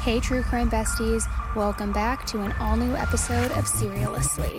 Hey True Crime Besties, welcome back to an all-new episode of Serialously.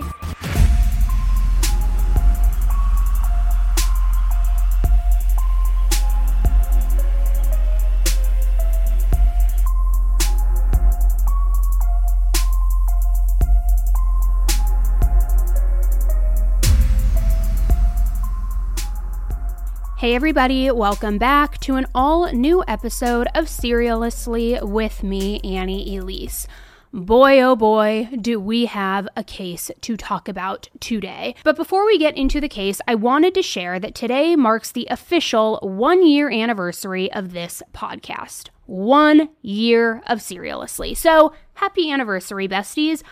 Hey everybody, welcome back to an all-new episode of Serialously with me, Annie Elise. Boy, oh boy, do we have a case to talk about today. But before we get into the case, I wanted to share that today marks the official 1-year anniversary of this podcast. 1 year of Serialously. So, happy anniversary, besties.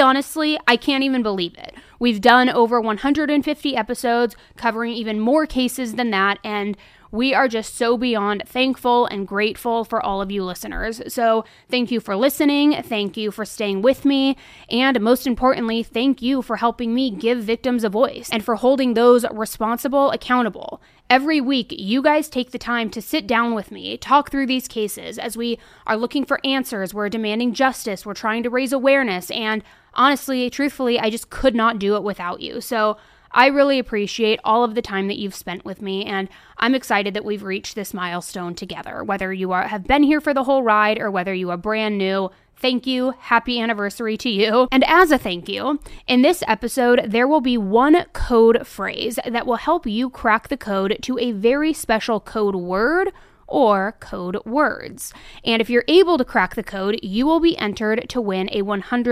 I can't even believe it. We've done over 150 episodes, covering even more cases than that, and we are just so beyond thankful and grateful for all of you listeners. So thank you for listening, thank you for staying with me, and most importantly, thank you for helping me give victims a voice and for holding those responsible accountable. Every week, you guys take the time to sit down with me, talk through these cases as we are looking for answers, we're demanding justice, we're trying to raise awareness, and honestly, truthfully, I just could not do it without you. So I really appreciate all of the time that you've spent with me, and I'm excited that we've reached this milestone together. Whether you have been here for the whole ride or whether you are brand new, thank you. Happy anniversary to you. And as a thank you, in this episode, there will be one code phrase that will help you crack the code to a very special code word or code words. And if you're able to crack the code, you will be entered to win a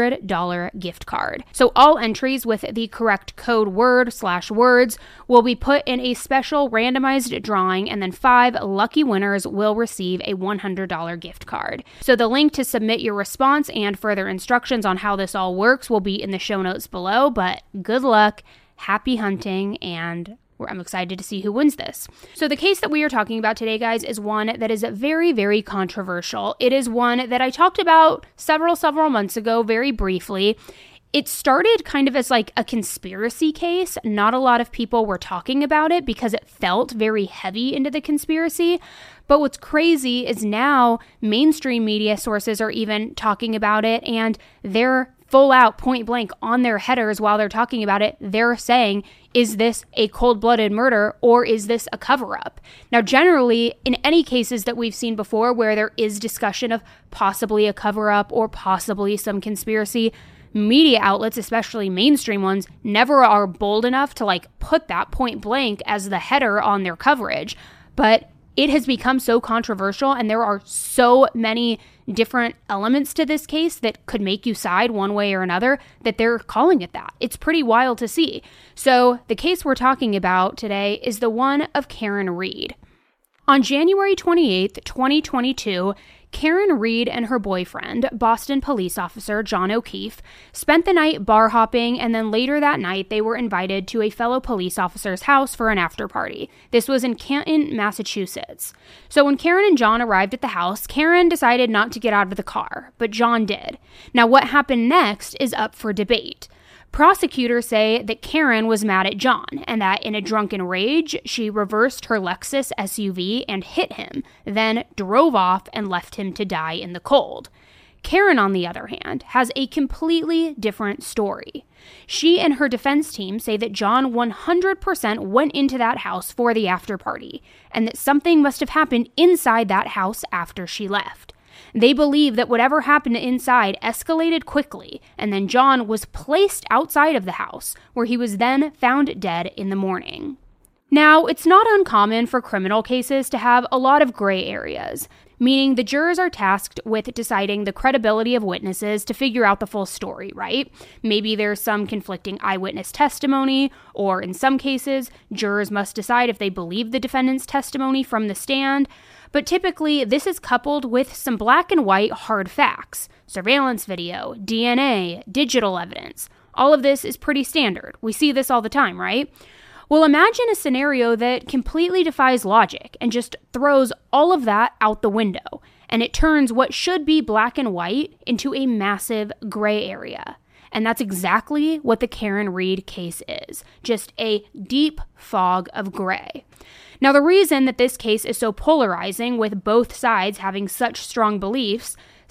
$100 gift card. So all entries with the correct code word/words will be put in a special randomized drawing, and then 5 lucky winners will receive a $100 gift card. So the link to submit your response and further instructions on how this all works will be in the show notes below, but good luck, happy hunting, and I'm excited to see who wins this. So the case that we are talking about today, guys, is one that is very, very controversial. It is one that I talked about several months ago, very briefly. It started kind of as like a conspiracy case. Not a lot of people were talking about it because it felt very heavy into the conspiracy. But what's crazy is now mainstream media sources are even talking about it, and they're full out, point blank, on their headers while they're talking about it, they're saying, is this a cold-blooded murder or is this a cover-up? Now, generally, in any cases that we've seen before where there is discussion of possibly a cover-up or possibly some conspiracy, media outlets, especially mainstream ones, never are bold enough to put that point blank as the header on their coverage. But it has become so controversial, and there are so many different elements to this case that could make you side one way or another that they're calling it that. It's pretty wild to see. So the case we're talking about today is the one of Karen Read. On January 28th, 2022, Karen Read and her boyfriend, Boston police officer John O'Keefe, spent the night bar hopping, and then later that night they were invited to a fellow police officer's house for an after party. This was in Canton, Massachusetts. So when Karen and John arrived at the house, Karen decided not to get out of the car, but John did. Now what happened next is up for debate. Prosecutors say that Karen was mad at John and that in a drunken rage, she reversed her Lexus SUV and hit him, then drove off and left him to die in the cold. Karen, on the other hand, has a completely different story. She and her defense team say that John 100% went into that house for the after party and that something must have happened inside that house after she left. They believe that whatever happened inside escalated quickly, and then John was placed outside of the house, where he was then found dead in the morning. Now, it's not uncommon for criminal cases to have a lot of gray areas, meaning the jurors are tasked with deciding the credibility of witnesses to figure out the full story, right? Maybe there's some conflicting eyewitness testimony, or in some cases, jurors must decide if they believe the defendant's testimony from the stand. But typically, this is coupled with some black and white hard facts, surveillance video, DNA, digital evidence. All of this is pretty standard. We see this all the time, right? Well, imagine a scenario that completely defies logic and just throws all of that out the window, and it turns what should be black and white into a massive gray area. And that's exactly what the Karen Read case is, just a deep fog of gray. Now, the reason that this case is so polarizing, with both sides having such strong beliefs,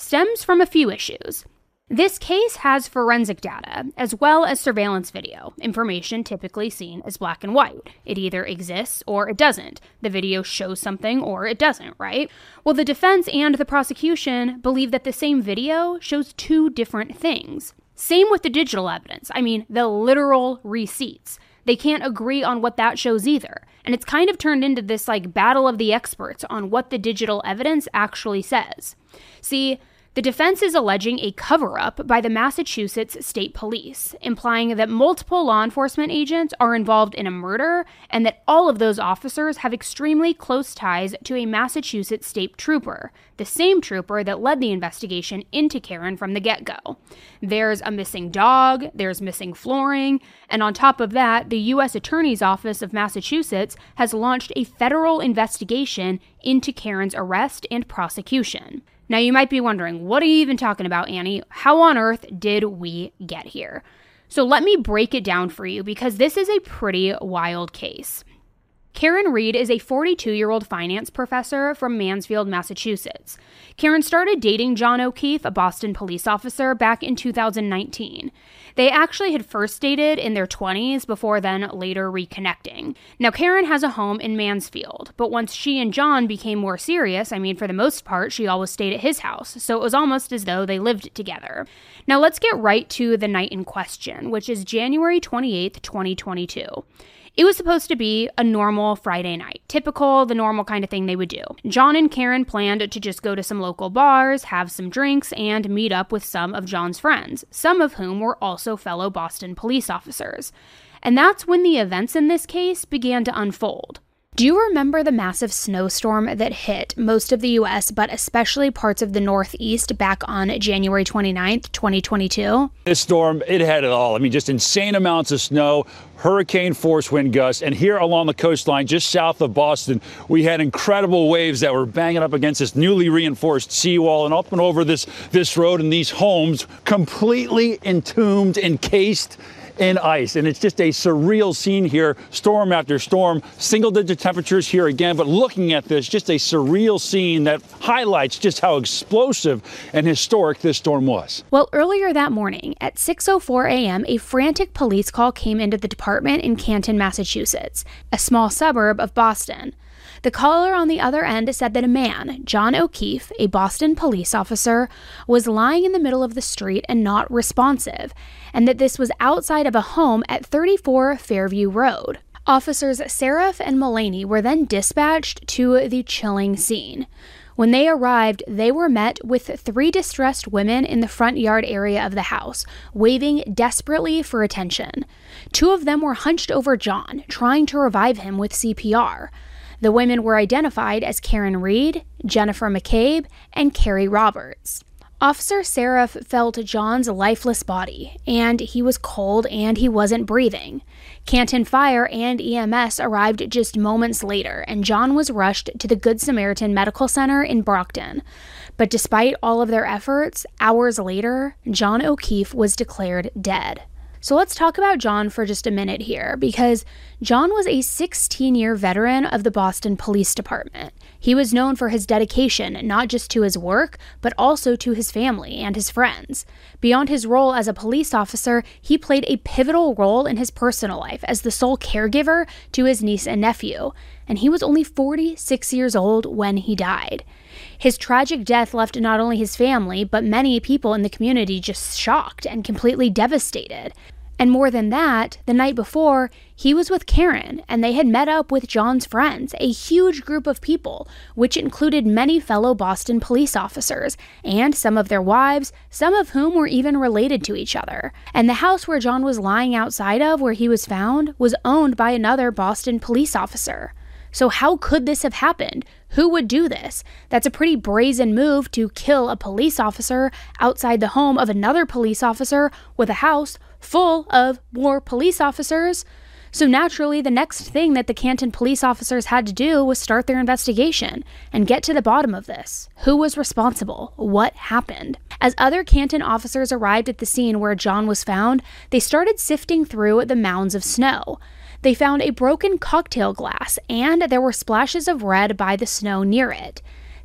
stems from a few issues. This case has forensic data, as well as surveillance video, information typically seen as black and white. It either exists or it doesn't. The video shows something or it doesn't, right? Well, the defense and the prosecution believe that the same video shows two different things. Same with the digital evidence. The literal receipts. They can't agree on what that shows either. And it's kind of turned into this battle of the experts on what the digital evidence actually says. See, the defense is alleging a cover-up by the Massachusetts State Police, implying that multiple law enforcement agents are involved in a murder and that all of those officers have extremely close ties to a Massachusetts state trooper, the same trooper that led the investigation into Karen from the get-go. There's a missing dog, there's missing flooring, and on top of that, the U.S. Attorney's Office of Massachusetts has launched a federal investigation into Karen's arrest and prosecution. Now, you might be wondering, what are you even talking about, Annie? How on earth did we get here? So let me break it down for you because this is a pretty wild case. Karen Read is a 42-year-old finance professor from Mansfield, Massachusetts. Karen started dating John O'Keefe, a Boston police officer, back in 2019. They actually had first dated in their 20s before then later reconnecting. Now, Karen has a home in Mansfield, but once she and John became more serious, for the most part, she always stayed at his house, so it was almost as though they lived together. Now, let's get right to the night in question, which is January 28th, 2022. It was supposed to be a normal Friday night, the normal kind of thing they would do. John and Karen planned to just go to some local bars, have some drinks, and meet up with some of John's friends, some of whom were also fellow Boston police officers. And that's when the events in this case began to unfold. Do you remember the massive snowstorm that hit most of the U.S., but especially parts of the Northeast back on January 29th, 2022? This storm, it had it all. Just insane amounts of snow, hurricane force wind gusts, and here along the coastline, just south of Boston, we had incredible waves that were banging up against this newly reinforced seawall and up and over this road, and these homes completely entombed, encased in ice. And it's just a surreal scene here, storm after storm, single-digit temperatures here again. But looking at this, just a surreal scene that highlights just how explosive and historic this storm was. Well, earlier that morning at 6:04 a.m., a frantic police call came into the department in Canton, Massachusetts, a small suburb of Boston. The caller on the other end said that a man, John O'Keefe, a Boston police officer, was lying in the middle of the street and not responsive, and that this was outside of a home at 34 Fairview Road. Officers Seraph and Mullaney were then dispatched to the chilling scene. When they arrived, they were met with 3 distressed women in the front yard area of the house, waving desperately for attention. 2 of them were hunched over John, trying to revive him with CPR. The women were identified as Karen Read, Jennifer McCabe, and Carrie Roberts. Officer Seraph felt John's lifeless body, and he was cold and he wasn't breathing. Canton Fire and EMS arrived just moments later, and John was rushed to the Good Samaritan Medical Center in Brockton. But despite all of their efforts, hours later, John O'Keefe was declared dead. So let's talk about John for just a minute here, because John was a 16-year veteran of the Boston Police Department. He was known for his dedication not just to his work, but also to his family and his friends. Beyond his role as a police officer, he played a pivotal role in his personal life as the sole caregiver to his niece and nephew, and he was only 46 years old when he died. His tragic death left not only his family, but many people in the community just shocked and completely devastated. And more than that, the night before, he was with Karen, and they had met up with John's friends, a huge group of people, which included many fellow Boston police officers, and some of their wives, some of whom were even related to each other. And the house where John was lying outside of, where he was found, was owned by another Boston police officer. So how could this have happened? Who would do this? That's a pretty brazen move to kill a police officer outside the home of another police officer with a house full of more police officers. So naturally, the next thing that the Canton police officers had to do was start their investigation and get to the bottom of this. Who was responsible? What happened? As other Canton officers arrived at the scene where John was found, they started sifting through the mounds of snow. They found a broken cocktail glass, and there were splashes of red by the snow near it.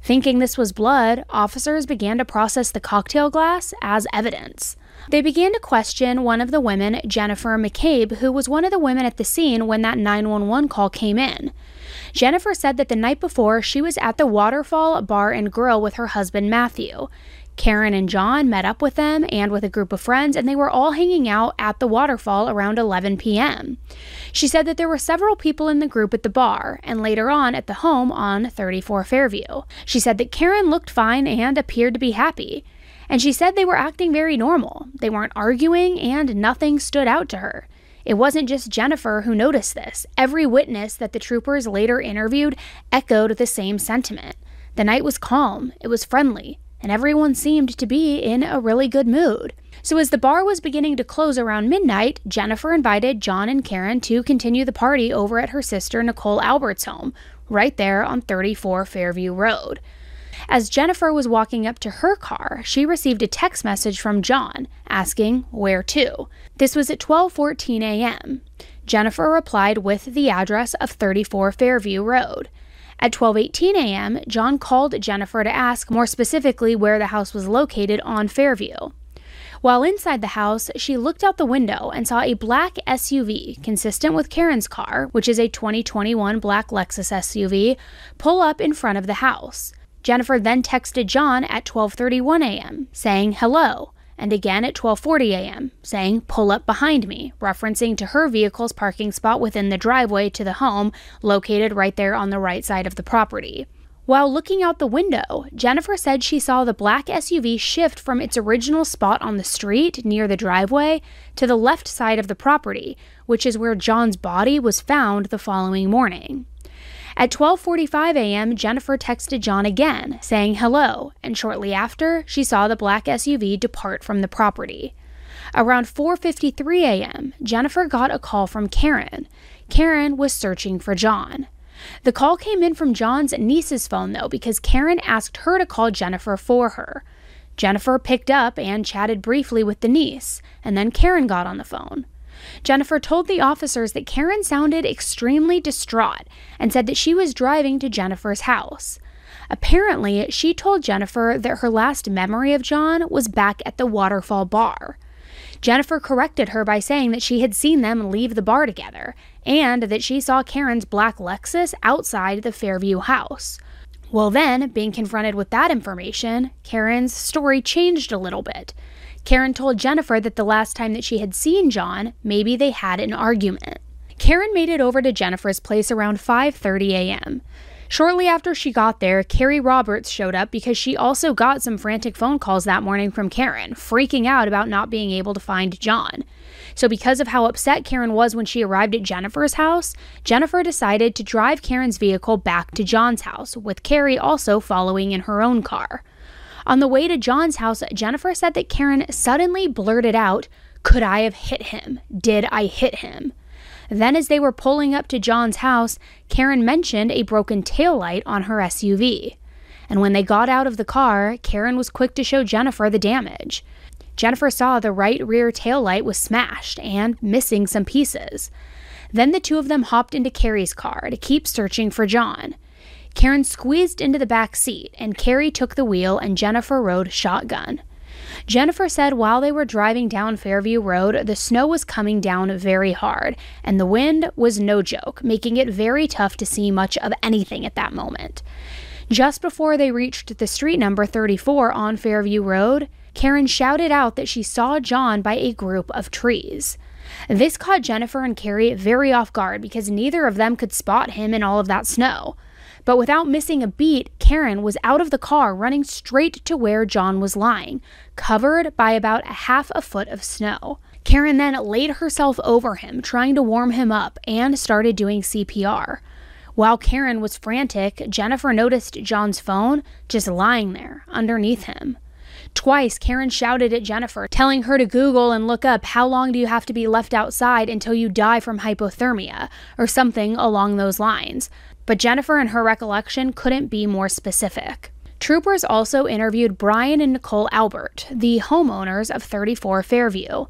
Thinking this was blood, officers began to process the cocktail glass as evidence. They began to question one of the women, Jennifer McCabe, who was one of the women at the scene when that 911 call came in. Jennifer said that the night before, she was at the Waterfall Bar and Grill with her husband, Matthew. Karen and John met up with them and with a group of friends, and they were all hanging out at the waterfall around 11 p.m. She said that there were several people in the group at the bar, and later on at the home on 34 Fairview. She said that Karen looked fine and appeared to be happy. And she said they were acting very normal. They weren't arguing, and nothing stood out to her. It wasn't just Jennifer who noticed this. Every witness that the troopers later interviewed echoed the same sentiment. The night was calm, it was friendly, and everyone seemed to be in a really good mood. So as the bar was beginning to close around midnight, Jennifer invited John and Karen to continue the party over at her sister Nicole Albert's home, right there on 34 Fairview Road. As Jennifer was walking up to her car, she received a text message from John asking where to. This was at 12:14 a.m. Jennifer replied with the address of 34 Fairview Road. At 12:18 a.m., John called Jennifer to ask more specifically where the house was located on Fairview. While inside the house, she looked out the window and saw a black SUV, consistent with Karen's car, which is a 2021 black Lexus SUV, pull up in front of the house. Jennifer then texted John at 12:31 a.m., saying hello, and again at 12:40 a.m., saying pull up behind me, referencing to her vehicle's parking spot within the driveway to the home, located right there on the right side of the property. While looking out the window, Jennifer said she saw the black SUV shift from its original spot on the street near the driveway to the left side of the property, which is where John's body was found the following morning. At 12:45 a.m., Jennifer texted John again, saying hello, and shortly after, she saw the black SUV depart from the property. Around 4:53 a.m., Jennifer got a call from Karen. Karen was searching for John. The call came in from John's niece's phone, though, because Karen asked her to call Jennifer for her. Jennifer picked up and chatted briefly with the niece, and then Karen got on the phone. Jennifer told the officers that Karen sounded extremely distraught and said that she was driving to Jennifer's house. Apparently, she told Jennifer that her last memory of John was back at the Waterfall Bar. Jennifer corrected her by saying that she had seen them leave the bar together and that she saw Karen's black Lexus outside the Fairview house. Well then, being confronted with that information, Karen's story changed a little bit. Karen told Jennifer that the last time that she had seen John, maybe they had an argument. Karen made it over to Jennifer's place around 5:30 a.m. Shortly after she got there, Carrie Roberts showed up because she also got some frantic phone calls that morning from Karen, freaking out about not being able to find John. So because of how upset Karen was when she arrived at Jennifer's house, Jennifer decided to drive Karen's vehicle back to John's house, with Carrie also following in her own car. On the way to John's house, Jennifer said that Karen suddenly blurted out, "Could I have hit him? Did I hit him?" Then as they were pulling up to John's house, Karen mentioned a broken taillight on her SUV. And when they got out of the car, Karen was quick to show Jennifer the damage. Jennifer saw the right rear taillight was smashed and missing some pieces. Then the two of them hopped into Carrie's car to keep searching for John. Karen squeezed into the back seat, and Carrie took the wheel and Jennifer rode shotgun. Jennifer said while they were driving down Fairview Road, the snow was coming down very hard, and the wind was no joke, making it very tough to see much of anything at that moment. Just before they reached the street number 34 on Fairview Road, Karen shouted out that she saw John by a group of trees. This caught Jennifer and Carrie very off guard because neither of them could spot him in all of that snow. But without missing a beat, Karen was out of the car running straight to where John was lying, covered by about half a foot of snow. Karen then laid herself over him, trying to warm him up, and started doing CPR. While Karen was frantic, Jennifer noticed John's phone just lying there underneath him. Twice, Karen shouted at Jennifer, telling her to Google and look up how long do you have to be left outside until you die from hypothermia, or something along those lines. But Jennifer, in her recollection, couldn't be more specific. Troopers also interviewed Brian and Nicole Albert, the homeowners of 34 Fairview.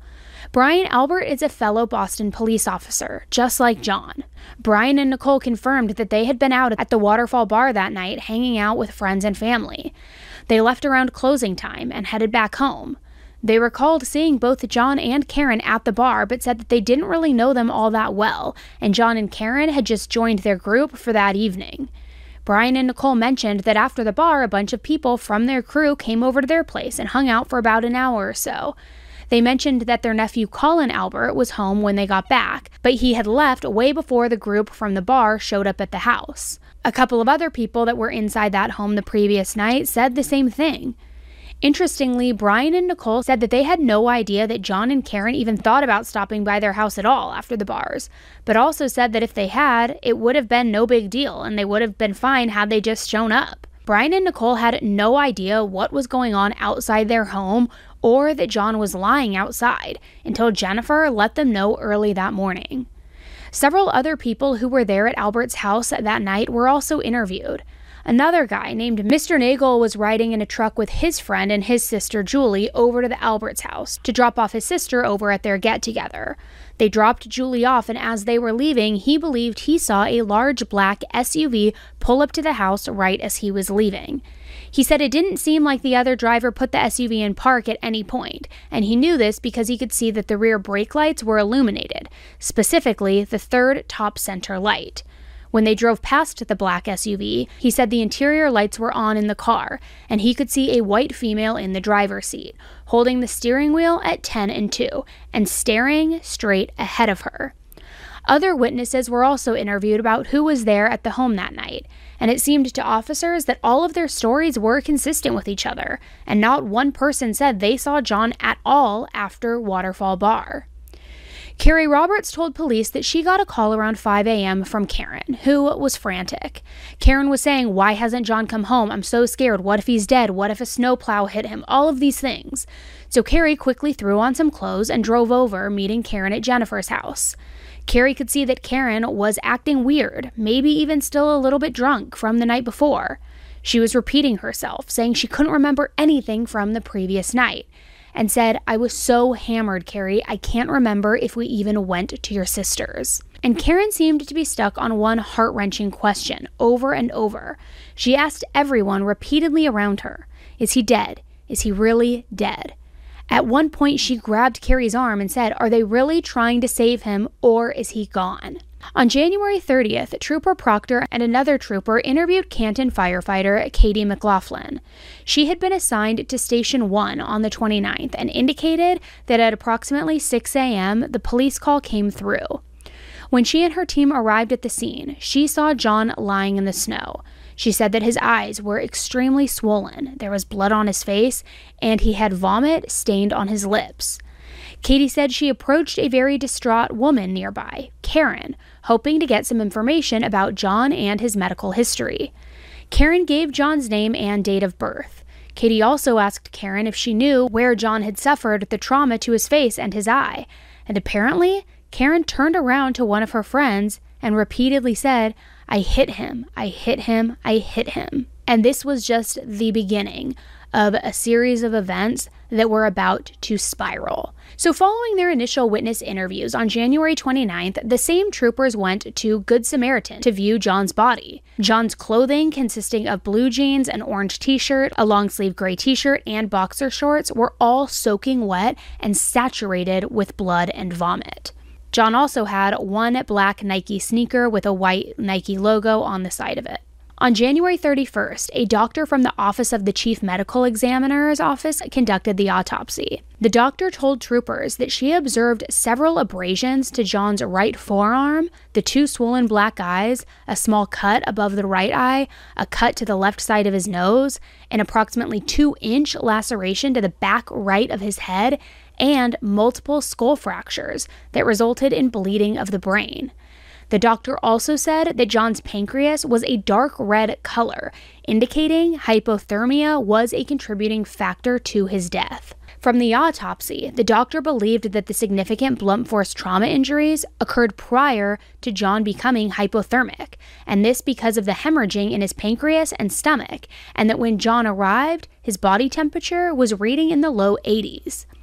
Brian Albert is a fellow Boston police officer, just like John. Brian and Nicole confirmed that they had been out at the Waterfall Bar that night hanging out with friends and family. They left around closing time and headed back home. They recalled seeing both John and Karen at the bar, but said that they didn't really know them all that well, and John and Karen had just joined their group for that evening. Brian and Nicole mentioned that after the bar, a bunch of people from their crew came over to their place and hung out for about an hour or so. They mentioned that their nephew Colin Albert was home when they got back, but he had left way before the group from the bar showed up at the house. A couple of other people that were inside that home the previous night said the same thing. Interestingly, Brian and Nicole said that they had no idea that John and Karen even thought about stopping by their house at all after the bars, but also said that if they had, it would have been no big deal and they would have been fine had they just shown up. Brian and Nicole had no idea what was going on outside their home or that John was lying outside until Jennifer let them know early that morning. Several other people who were there at Albert's house that night were also interviewed. Another guy named Mr. Nagel was riding in a truck with his friend and his sister Julie over to the Alberts house to drop off his sister over at their get-together. They dropped Julie off, and as they were leaving, he believed he saw a large black SUV pull up to the house right as he was leaving. He said it didn't seem like the other driver put the SUV in park at any point, and he knew this because he could see that the rear brake lights were illuminated, specifically the third top center light. When they drove past the black SUV, he said the interior lights were on in the car, and he could see a white female in the driver's seat, holding the steering wheel at 10 and 2, and staring straight ahead of her. Other witnesses were also interviewed about who was there at the home that night, and it seemed to officers that all of their stories were consistent with each other, and not one person said they saw John at all after Waterfall Bar. Carrie Roberts told police that she got a call around 5 a.m. from Karen, who was frantic. Karen was saying, "Why hasn't John come home? I'm so scared. What if he's dead? What if a snowplow hit him?" All of these things. So Carrie quickly threw on some clothes and drove over, meeting Karen at Jennifer's house. Carrie could see that Karen was acting weird, maybe even still a little bit drunk from the night before. She was repeating herself, saying she couldn't remember anything from the previous night, and said, "I was so hammered, Carrie, I can't remember if we even went to your sister's." And Karen seemed to be stuck on one heart-wrenching question over and over. She asked everyone repeatedly around her, "Is he dead? Is he really dead?" At one point, she grabbed Carrie's arm and said, "Are they really trying to save him, or is he gone?" On January 30th, Trooper Proctor and another trooper interviewed Canton firefighter Katie McLaughlin. She had been assigned to Station 1 on the 29th and indicated that at approximately 6 a.m., the police call came through. When she and her team arrived at the scene, she saw John lying in the snow. She said that his eyes were extremely swollen, there was blood on his face, and he had vomit stained on his lips. Katie said she approached a very distraught woman nearby, Karen, hoping to get some information about John and his medical history. Karen gave John's name and date of birth. Katie also asked Karen if she knew where John had suffered the trauma to his face and his eye, and apparently, Karen turned around to one of her friends and repeatedly said, "I hit him, I hit him, I hit him." And this was just the beginning of a series of events that were about to spiral. So following their initial witness interviews on January 29th, the same troopers went to Good Samaritan to view John's body. John's clothing, consisting of blue jeans, an orange t-shirt, a long-sleeve gray t-shirt, and boxer shorts, were all soaking wet and saturated with blood and vomit. John also had one black Nike sneaker with a white Nike logo on the side of it. On January 31st, a doctor from the Office of the Chief Medical Examiner's office conducted the autopsy. The doctor told troopers that she observed several abrasions to John's right forearm, the two swollen black eyes, a small cut above the right eye, a cut to the left side of his nose, an approximately 2-inch laceration to the back right of his head, and multiple skull fractures that resulted in bleeding of the brain. The doctor also said that John's pancreas was a dark red color, indicating hypothermia was a contributing factor to his death. From the autopsy, the doctor believed that the significant blunt force trauma injuries occurred prior to John becoming hypothermic, and this because of the hemorrhaging in his pancreas and stomach, and that when John arrived, his body temperature was reading in the low 80s.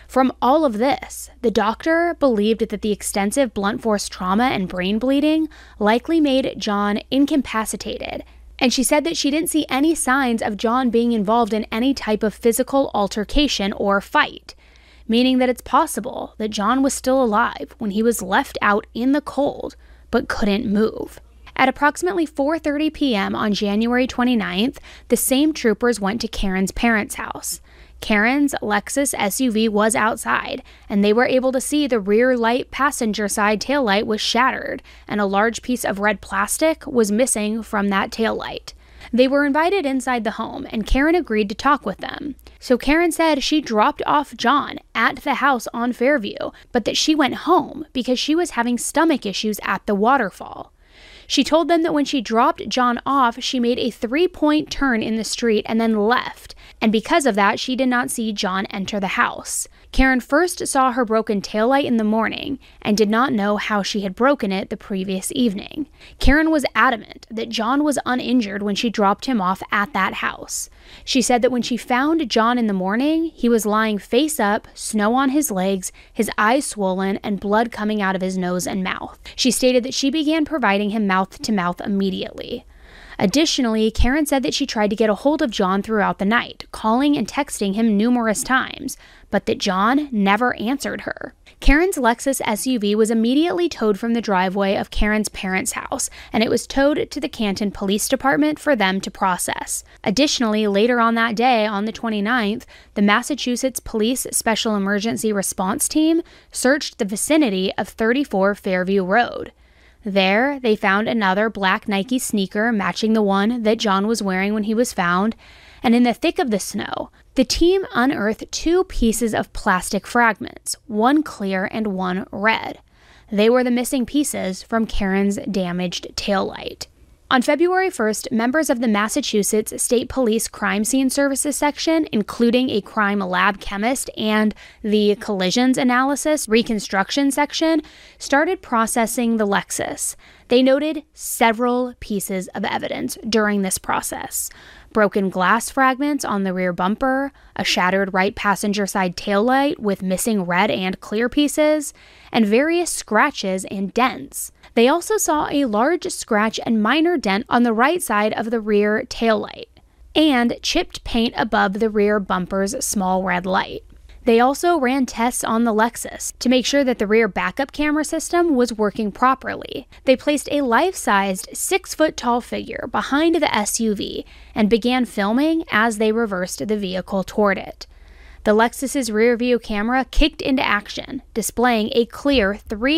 From all of this, the doctor believed that the extensive blunt force trauma and brain bleeding likely made John incapacitated, and she said that she didn't see any signs of John being involved in any type of physical altercation or fight, meaning that it's possible that John was still alive when he was left out in the cold but couldn't move. At approximately 4:30 p.m. on January 29th, the same troopers went to Karen's parents' house. Karen's Lexus SUV was outside, and they were able to see the rear light passenger side taillight was shattered, and a large piece of red plastic was missing from that taillight. They were invited inside the home, and Karen agreed to talk with them. So Karen said she dropped off John at the house on Fairview, but that she went home because she was having stomach issues at the waterfall. She told them that when she dropped John off, she made a 3-point turn in the street and then left, and because of that, she did not see John enter the house. Karen first saw her broken taillight in the morning and did not know how she had broken it the previous evening. Karen was adamant that John was uninjured when she dropped him off at that house. She said that when she found John in the morning, he was lying face up, snow on his legs, his eyes swollen, and blood coming out of his nose and mouth. She stated that she began providing him mouth-to-mouth immediately. Additionally, Karen said that she tried to get a hold of John throughout the night, calling and texting him numerous times, but that John never answered her. Karen's Lexus SUV was immediately towed from the driveway of Karen's parents' house, and it was towed to the Canton Police Department for them to process. Additionally, later on that day, on the 29th, the Massachusetts Police Special Emergency Response Team searched the vicinity of 34 Fairview Road. There, they found another black Nike sneaker matching the one that John was wearing when he was found, and in the thick of the snow, the team unearthed 2 pieces of plastic fragments, one clear and one red. They were the missing pieces from Karen's damaged taillight. On February 1st, members of the Massachusetts State Police Crime Scene Services section, including a crime lab chemist and the collisions analysis reconstruction section, started processing the Lexus. They noted several pieces of evidence during this process: broken glass fragments on the rear bumper, a shattered right passenger side taillight with missing red and clear pieces, and various scratches and dents. They also saw a large scratch and minor dent on the right side of the rear taillight, and chipped paint above the rear bumper's small red light. They also ran tests on the Lexus to make sure that the rear backup camera system was working properly. They placed a life-sized 6-foot-tall figure behind the SUV and began filming as they reversed the vehicle toward it. The Lexus's rear view camera kicked into action, displaying a clear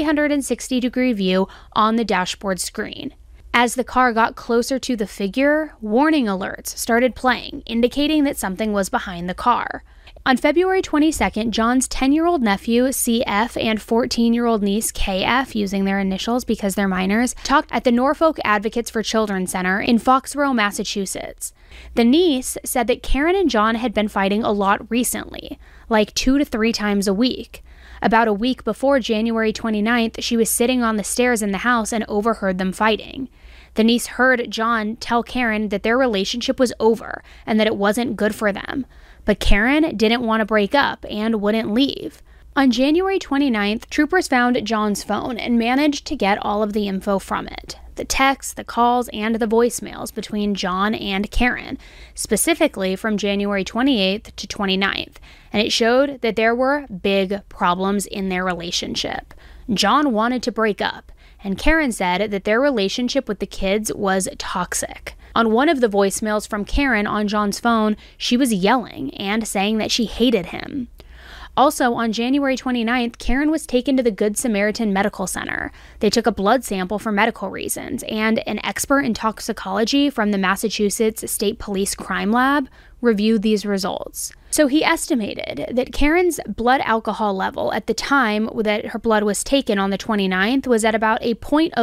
360-degree view on the dashboard screen. As the car got closer to the figure, warning alerts started playing, indicating that something was behind the car. On February 22nd, John's 10-year-old nephew, CF, and 14-year-old niece, KF, using their initials because they're minors, talked at the Norfolk Advocates for Children Center in Foxborough, Massachusetts. The niece said that Karen and John had been fighting a lot recently, like 2 to 3 times a week. About a week before January 29th, she was sitting on the stairs in the house and overheard them fighting. The niece heard John tell Karen that their relationship was over and that it wasn't good for them. But Karen didn't want to break up and wouldn't leave. On January 29th, troopers found John's phone and managed to get all of the info from it: the texts, the calls, and the voicemails between John and Karen, specifically from January 28th to 29th, and it showed that there were big problems in their relationship. John wanted to break up, and Karen said that their relationship with the kids was toxic. On one of the voicemails from Karen on John's phone, she was yelling and saying that she hated him. Also, on January 29th, Karen was taken to the Good Samaritan Medical Center. They took a blood sample for medical reasons, and an expert in toxicology from the Massachusetts State Police Crime Lab reviewed these results. So he estimated that Karen's blood alcohol level at the time that her blood was taken on the 29th was at about a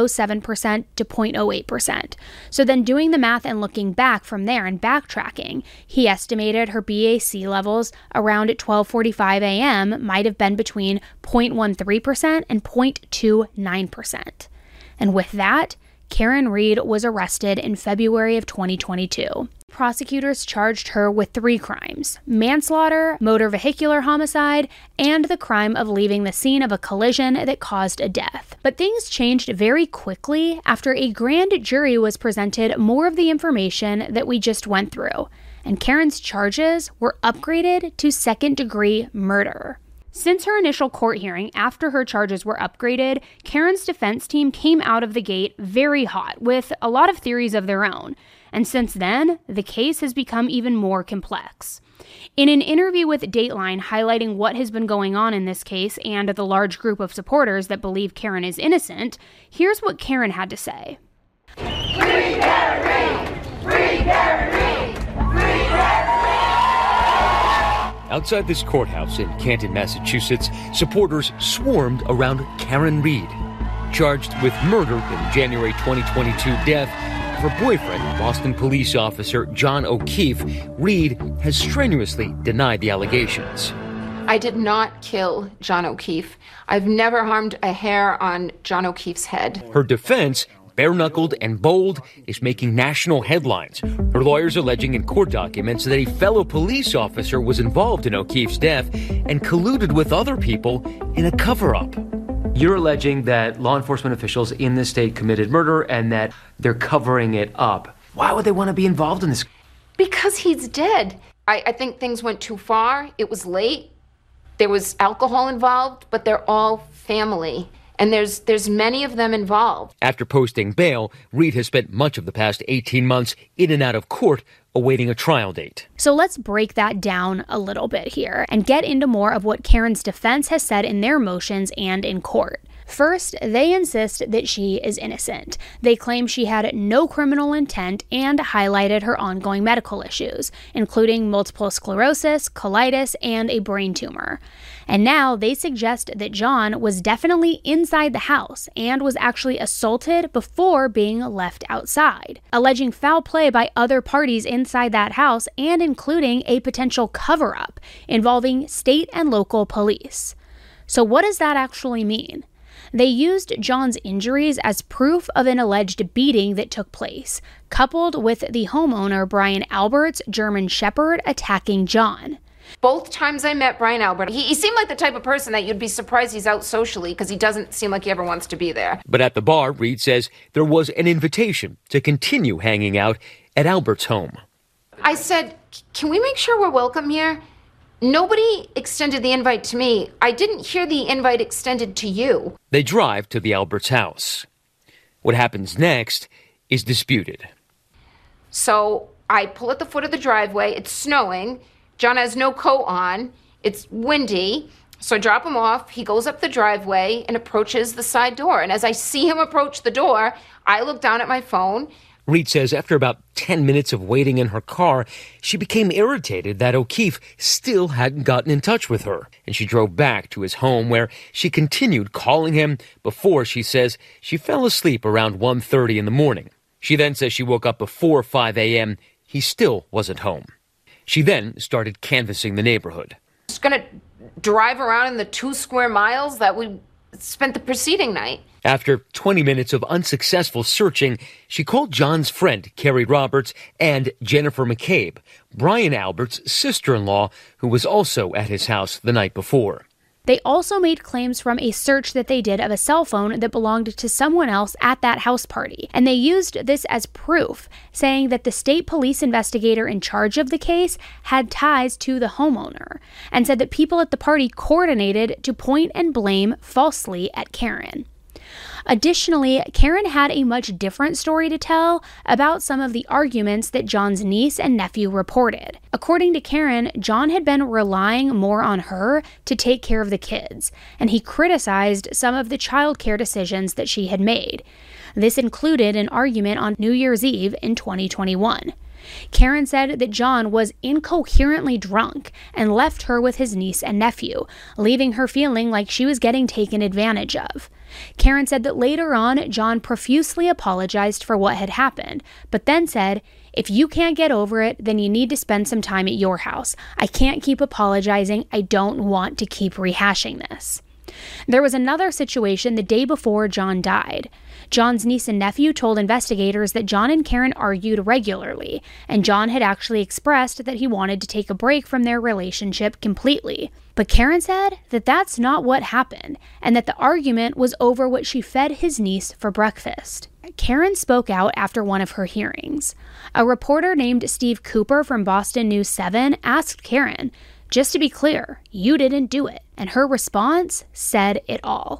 0.07% to 0.08%. So then doing the math and looking back from there and backtracking, he estimated her BAC levels around 12:45 a.m. might have been between 0.13% and 0.29%. And with that, Karen Read was arrested in February of 2022. Prosecutors charged her with 3 crimes: manslaughter, motor vehicular homicide, and the crime of leaving the scene of a collision that caused a death. But things changed very quickly after a grand jury was presented more of the information that we just went through, and Karen's charges were upgraded to second-degree murder. Since her initial court hearing, after her charges were upgraded, Karen's defense team came out of the gate very hot with a lot of theories of their own. And since then, the case has become even more complex. In an interview with Dateline highlighting what has been going on in this case and the large group of supporters that believe Karen is innocent, here's what Karen had to say. Free Karen Read! Free Karen Read! Free Karen Read! Outside this courthouse in Canton, Massachusetts, supporters swarmed around Karen Read, charged with murder in the January 2022 death of her boyfriend, Boston police officer John O'Keefe. Read has strenuously denied the allegations. I did not kill John O'Keefe. I've never harmed a hair on John O'Keefe's head. Her defense, bare-knuckled and bold, is making national headlines. Her lawyers alleging in court documents that a fellow police officer was involved in O'Keefe's death and colluded with other people in a cover-up. You're alleging that law enforcement officials in this state committed murder and that they're covering it up. Why would they want to be involved in this? Because he's dead. I think things went too far. It was late. There was alcohol involved, but they're all family. And there's many of them involved. After posting bail, Read has spent much of the past 18 months in and out of court awaiting a trial date. So let's break that down a little bit here and get into more of what Karen's defense has said in their motions and in court. First, they insist that she is innocent. They claim she had no criminal intent and highlighted her ongoing medical issues, including multiple sclerosis, colitis, and a brain tumor. And now they suggest that John was definitely inside the house and was actually assaulted before being left outside, alleging foul play by other parties inside that house and including a potential cover-up involving state and local police. So what does that actually mean? They used John's injuries as proof of an alleged beating that took place, coupled with the homeowner Brian Albert's German Shepherd attacking John. Both times I met Brian Albert, he seemed like the type of person that you'd be surprised he's out socially because he doesn't seem like he ever wants to be there. But at the bar, Read says there was an invitation to continue hanging out at Albert's home. I said, can we make sure we're welcome here? Nobody extended the invite to me. I didn't hear the invite extended to you. They drive to the Alberts' house. What happens next is disputed. So I pull at the foot of the driveway. It's snowing. John has no coat on. It's windy. So I drop him off. He goes up the driveway and approaches the side door. And as I see him approach the door, I look down at my phone. Read says after about 10 minutes of waiting in her car, she became irritated that O'Keefe still hadn't gotten in touch with her, and she drove back to his home where she continued calling him before, she says, she fell asleep around 1:30 in the morning. She then says she woke up before 5 a.m. He still wasn't home. She then started canvassing the neighborhood. Just going to drive around in the 2 square miles that we spent the preceding night. After 20 minutes of unsuccessful searching, she called John's friend, Carrie Roberts, and Jennifer McCabe, Brian Albert's sister-in-law, who was also at his house the night before. They also made claims from a search that they did of a cell phone that belonged to someone else at that house party, and they used this as proof, saying that the state police investigator in charge of the case had ties to the homeowner, and said that people at the party coordinated to point and blame falsely at Karen. Additionally, Karen had a much different story to tell about some of the arguments that John's niece and nephew reported. According to Karen, John had been relying more on her to take care of the kids, and he criticized some of the childcare decisions that she had made. This included an argument on New Year's Eve in 2021. Karen said that John was incoherently drunk and left her with his niece and nephew, leaving her feeling like she was getting taken advantage of. Karen said that later on, John profusely apologized for what had happened, but then said, "If you can't get over it, then you need to spend some time at your house. I can't keep apologizing. I don't want to keep rehashing this." There was another situation the day before John died. John's niece and nephew told investigators that John and Karen argued regularly, and John had actually expressed that he wanted to take a break from their relationship completely. But Karen said that that's not what happened, and that the argument was over what she fed his niece for breakfast. Karen spoke out after one of her hearings. A reporter named Steve Cooper from Boston News 7 asked Karen, "Just to be clear, you didn't do it." And her response said it all.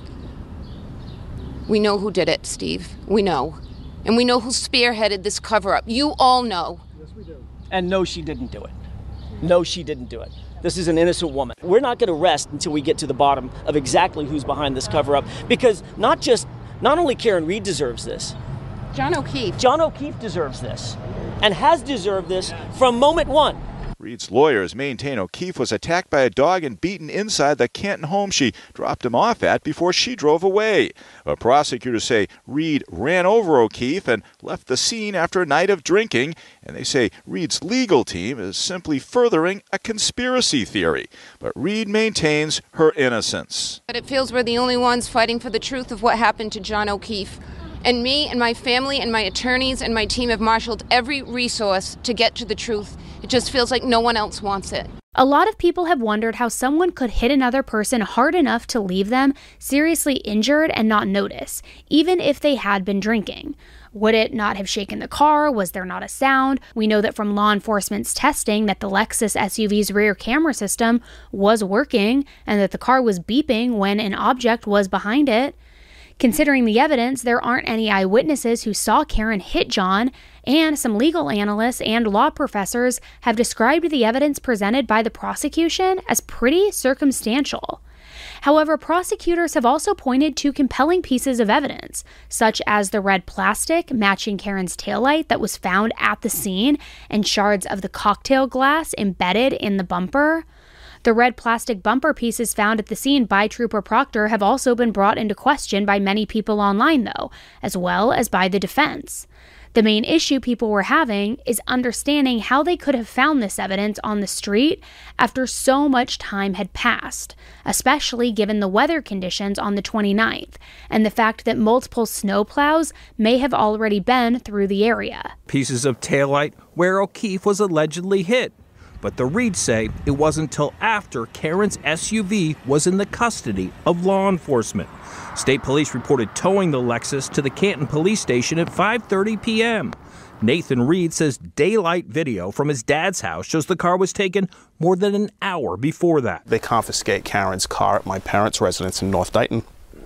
We know who did it, Steve. We know. And we know who spearheaded this cover-up. You all know. Yes, we do. And no, she didn't do it. No, she didn't do it. This is an innocent woman. We're not going to rest until we get to the bottom of exactly who's behind this cover-up, because not only Karen Read deserves this. John O'Keefe. John O'Keefe deserves this, and has deserved this from moment one. Read's lawyers maintain O'Keefe was attacked by a dog and beaten inside the Canton home she dropped him off at before she drove away. But prosecutors say Read ran over O'Keefe and left the scene after a night of drinking, and they say Read's legal team is simply furthering a conspiracy theory. But Read maintains her innocence. But it feels we're the only ones fighting for the truth of what happened to John O'Keefe. And me and my family and my attorneys and my team have marshaled every resource to get to the truth. It just feels like no one else wants it. A lot of people have wondered how someone could hit another person hard enough to leave them seriously injured and not notice, even if they had been drinking. Would it not have shaken the car? Was there not a sound? We know that from law enforcement's testing that the Lexus SUV's rear camera system was working and that the car was beeping when an object was behind it. Considering the evidence, there aren't any eyewitnesses who saw Karen hit John, and some legal analysts and law professors have described the evidence presented by the prosecution as pretty circumstantial. However, prosecutors have also pointed to compelling pieces of evidence, such as the red plastic matching Karen's taillight that was found at the scene and shards of the cocktail glass embedded in the bumper. The red plastic bumper pieces found at the scene by Trooper Proctor have also been brought into question by many people online, though, as well as by the defense. The main issue people were having is understanding how they could have found this evidence on the street after so much time had passed, especially given the weather conditions on the 29th and the fact that multiple snowplows may have already been through the area. Pieces of taillight where O'Keefe was allegedly hit. But the Reeds say it wasn't until after Karen's SUV was in the custody of law enforcement. State police reported towing the Lexus to the Canton police station at 5:30 p.m. Nathan Reed says daylight video from his dad's house shows the car was taken more than an hour before that. They confiscate Karen's car at my parents' residence in North Dighton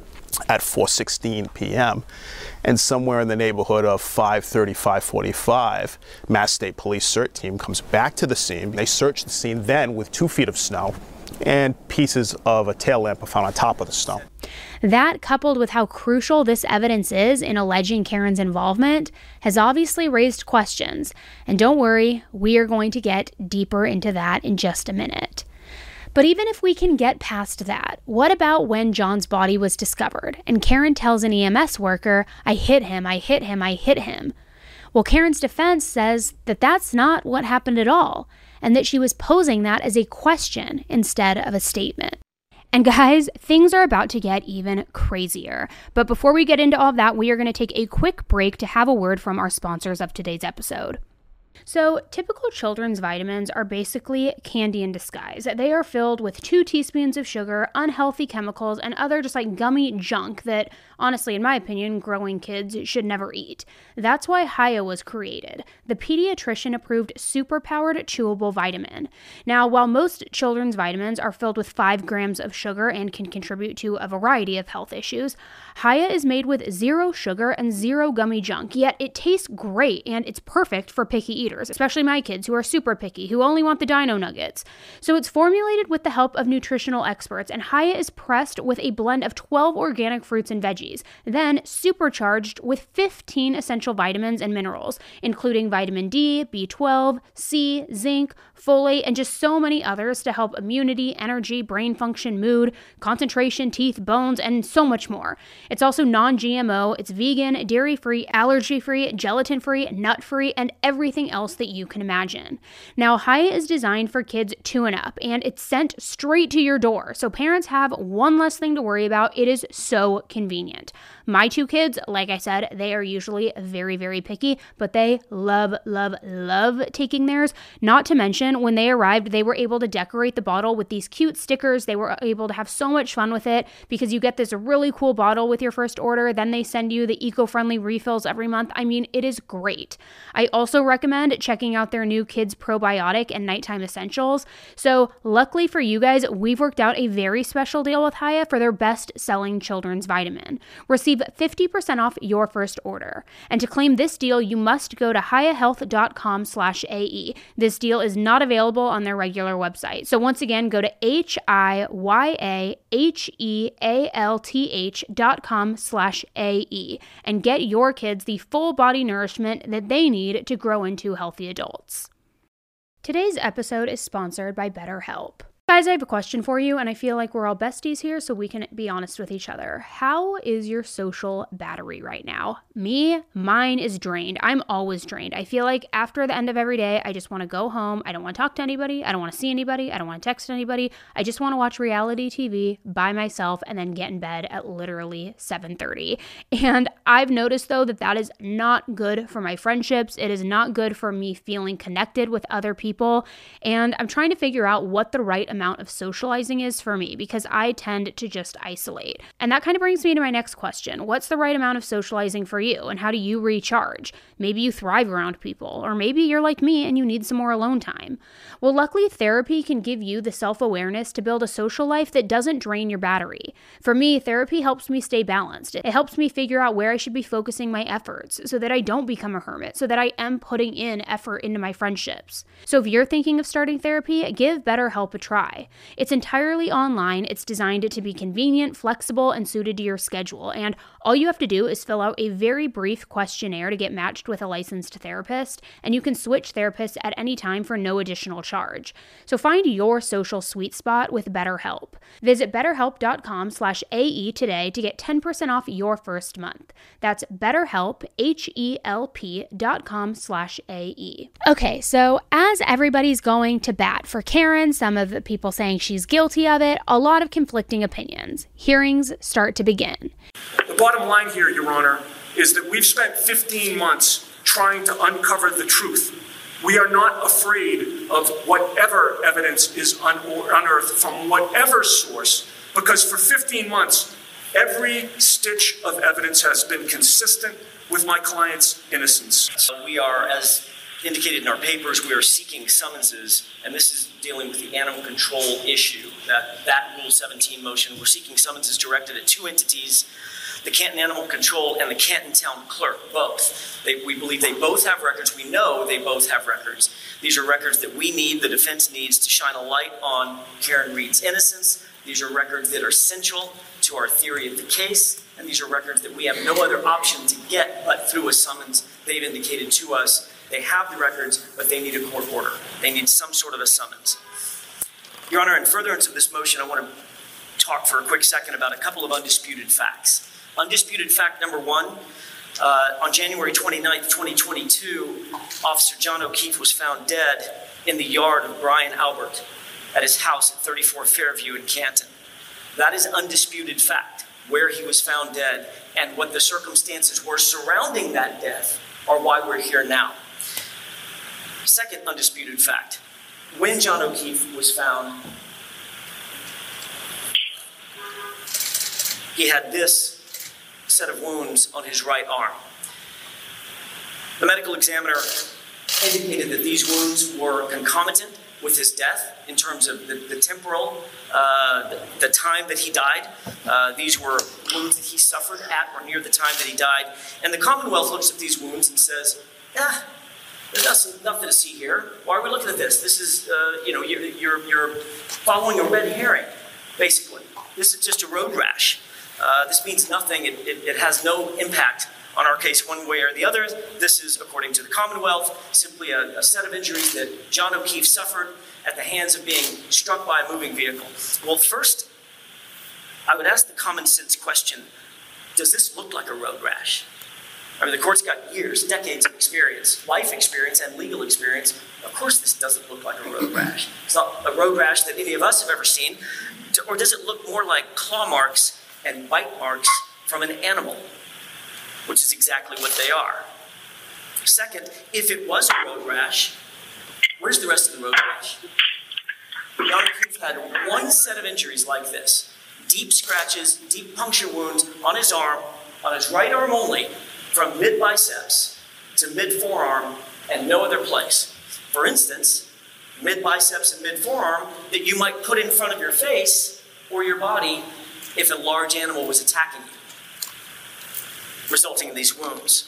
at 4:16 p.m. And somewhere in the neighborhood of 5:30, 5:45, Mass State Police CERT team comes back to the scene. They search the scene then with 2 feet of snow, and pieces of a tail lamp are found on top of the snow. That, coupled with how crucial this evidence is in alleging Karen's involvement, has obviously raised questions. And don't worry, we are going to get deeper into that in just a minute. But even if we can get past that, what about when John's body was discovered and Karen tells an EMS worker, "I hit him, I hit him, I hit him"? Well, Karen's defense says that that's not what happened at all, and that she was posing that as a question instead of a statement. And guys, things are about to get even crazier. But before we get into all of that, we are going to take a quick break to have a word from our sponsors of today's episode. So, typical children's vitamins are basically candy in disguise. They are filled with 2 teaspoons of sugar, unhealthy chemicals, and other just like gummy junk that, honestly, in my opinion, growing kids should never eat. That's why Hiya was created, the pediatrician-approved super-powered chewable vitamin. Now, while most children's vitamins are filled with 5 grams of sugar and can contribute to a variety of health issues, Hiya is made with 0 sugar and 0 gummy junk, yet it tastes great and it's perfect for picky eaters, especially my kids who are super picky, who only want the Dino Nuggets. So it's formulated with the help of nutritional experts, and Hiya is pressed with a blend of 12 organic fruits and veggies, then supercharged with 15 essential vitamins and minerals, including vitamin D, B12, C, zinc, folate, and just so many others to help immunity, energy, brain function, mood, concentration, teeth, bones, and so much more. It's also non-GMO, it's vegan, dairy-free, allergy-free, gelatin-free, nut-free, and everything else that you can imagine. Now, Hiya is designed for kids 2 and up, and it's sent straight to your door, so parents have one less thing to worry about. It is so convenient. My 2 kids, like I said, they are usually very, very picky, but they love taking theirs. Not to mention, when they arrived, they were able to decorate the bottle with these cute stickers. They were able to have so much fun with it because you get this really cool bottle with your first order. Then they send you the eco-friendly refills every month. I mean, it is great. I also recommend checking out their new Kids Probiotic and Nighttime Essentials. So luckily for you guys, we've worked out a very special deal with Hiya for their best-selling children's vitamin. Receive 50% off your first order. And to claim this deal, you must go to hiyahealth.com/AE. This deal is not available on their regular website. So once again, go to hiyahealth.com/AE and get your kids the full body nourishment that they need to grow into healthy adults. Today's episode is sponsored by BetterHelp. Guys, I have a question for you, and I feel like we're all besties here, so we can be honest with each other. How is your social battery right now? Mine is drained. I'm always drained. I feel like after the end of every day, I just want to go home. I don't want to talk to anybody. I don't want to see anybody. I don't want to text anybody. I just want to watch reality TV by myself and then get in bed at literally 7:30. And I've noticed, though, that is not good for my friendships. It is not good for me feeling connected with other people. And I'm trying to figure out what the right amount of socializing is for me because I tend to just isolate. And that kind of brings me to my next question. What's the right amount of socializing for you, and how do you recharge? Maybe you thrive around people, or maybe you're like me and you need some more alone time. Well, luckily, therapy can give you the self-awareness to build a social life that doesn't drain your battery. For me, therapy helps me stay balanced. It helps me figure out where I should be focusing my efforts so that I don't become a hermit, so that I am putting in effort into my friendships. So if you're thinking of starting therapy, give BetterHelp a try. It's entirely online. It's designed to be convenient, flexible, and suited to your schedule. And all you have to do is fill out a very brief questionnaire to get matched with a licensed therapist, and you can switch therapists at any time for no additional charge. So find your social sweet spot with BetterHelp. Visit betterhelp.com/AE today to get 10% off your first month. That's BetterHelp, HELP.com/AE. Okay, so as everybody's going to bat for Karen, some of the people saying she's guilty of it, a lot of conflicting opinions. Hearings start to begin. The bottom line here, Your Honor, is that we've spent 15 months trying to uncover the truth. We are not afraid of whatever evidence is unearthed from whatever source, because for 15 months, every stitch of evidence has been consistent with my client's innocence. We are, as indicated in our papers, we are seeking summonses, and this is dealing with the animal control issue, that Rule 17 motion. We're seeking summonses directed at 2 entities, the Canton Animal Control and the Canton Town Clerk, both. We believe they both have records. We know they both have records. These are records that we need, the defense needs, to shine a light on Karen Read's innocence. These are records that are essential to our theory of the case, and these are records that we have no other option to get but through a summons. They've indicated to us they have the records, but they need a court order. They need some sort of a summons. Your Honor, in furtherance of this motion, I want to talk for a quick second about a couple of undisputed facts. Undisputed fact number 1, on January 29th, 2022, Officer John O'Keefe was found dead in the yard of Brian Albert at his house at 34 Fairview in Canton. That is undisputed fact, where he was found dead and what the circumstances were surrounding that death are why we're here now. Second undisputed fact, when John O'Keefe was found, he had this set of wounds on his right arm. The medical examiner indicated that these wounds were concomitant with his death in terms of the temporal, the time that he died. These were wounds that he suffered at or near the time that he died. And the Commonwealth looks at these wounds and says, there's nothing to see here. Why are we looking at this? This is, you're following a red herring, basically. This is just a road rash. This means nothing. It has no impact on our case one way or the other. This is, according to the Commonwealth, simply a set of injuries that John O'Keefe suffered at the hands of being struck by a moving vehicle. Well, first, I would ask the common sense question, does this look like a road rash? I mean, the court's got years, decades of experience, life experience and legal experience. Of course this doesn't look like a road rash. It's not a road rash that any of us have ever seen. Or does it look more like claw marks and bite marks from an animal, which is exactly what they are? Second, if it was a road rash, where's the rest of the road rash? John O'Keefe had one set of injuries like this. Deep scratches, deep puncture wounds on his arm, on his right arm only, from mid-biceps to mid-forearm and no other place. For instance, mid-biceps and mid-forearm that you might put in front of your face or your body if a large animal was attacking you, resulting in these wounds.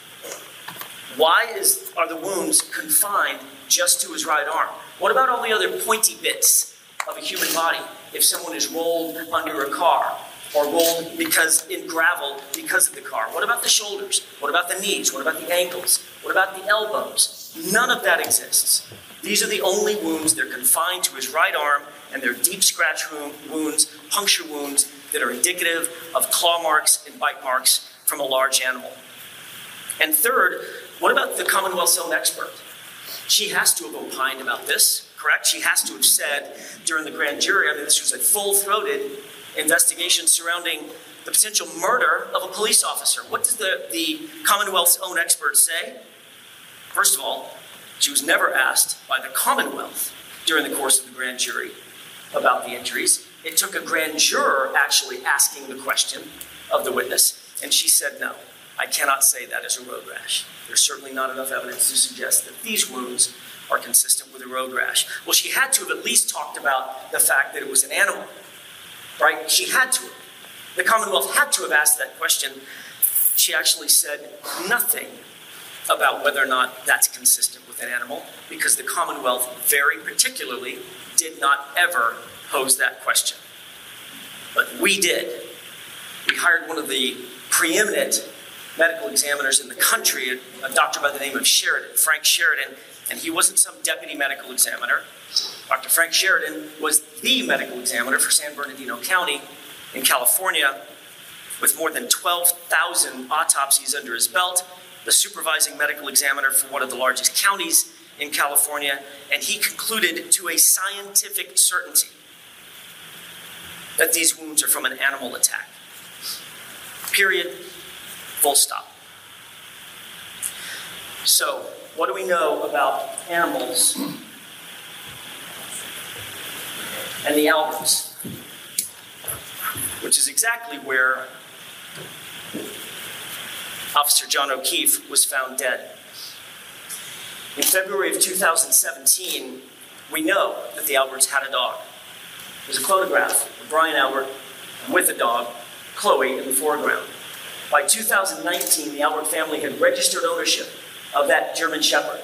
Why are the wounds confined just to his right arm? What about all the other pointy bits of a human body if someone is rolled under a car or rolled in gravel because of the car? What about the shoulders? What about the knees? What about the ankles? What about the elbows? None of that exists. These are the only wounds. They're confined to his right arm, and they're deep scratch wounds, puncture wounds that are indicative of claw marks and bite marks from a large animal. And third, what about the Commonwealth's own expert? She has to have opined about this, correct? She has to have said during the grand jury, I mean, this was a full-throated investigation surrounding the potential murder of a police officer. What does the Commonwealth's own expert say? First of all, she was never asked by the Commonwealth during the course of the grand jury about the injuries. It took a grand juror actually asking the question of the witness, and she said, no, I cannot say that is a road rash. There's certainly not enough evidence to suggest that these wounds are consistent with a road rash. Well, she had to have at least talked about the fact that it was an animal, right? She had to have. The Commonwealth had to have asked that question. She actually said nothing about whether or not that's consistent with an animal, because the Commonwealth very particularly did not ever pose that question. But we did. We hired one of the preeminent medical examiners in the country, a doctor by the name of Sheridan, Frank Sheridan, and he wasn't some deputy medical examiner. Dr. Frank Sheridan was the medical examiner for San Bernardino County in California, with more than 12,000 autopsies under his belt, the supervising medical examiner for one of the largest counties in California, and he concluded to a scientific certainty that these wounds are from an animal attack. Period. Full stop. So, what do we know about animals and the Alberts? Which is exactly where Officer John O'Keefe was found dead. In February of 2017, we know that the Alberts had a dog. There's a photograph of Brian Albert with a dog, Chloe, in the foreground. By 2019, the Albert family had registered ownership of that German Shepherd.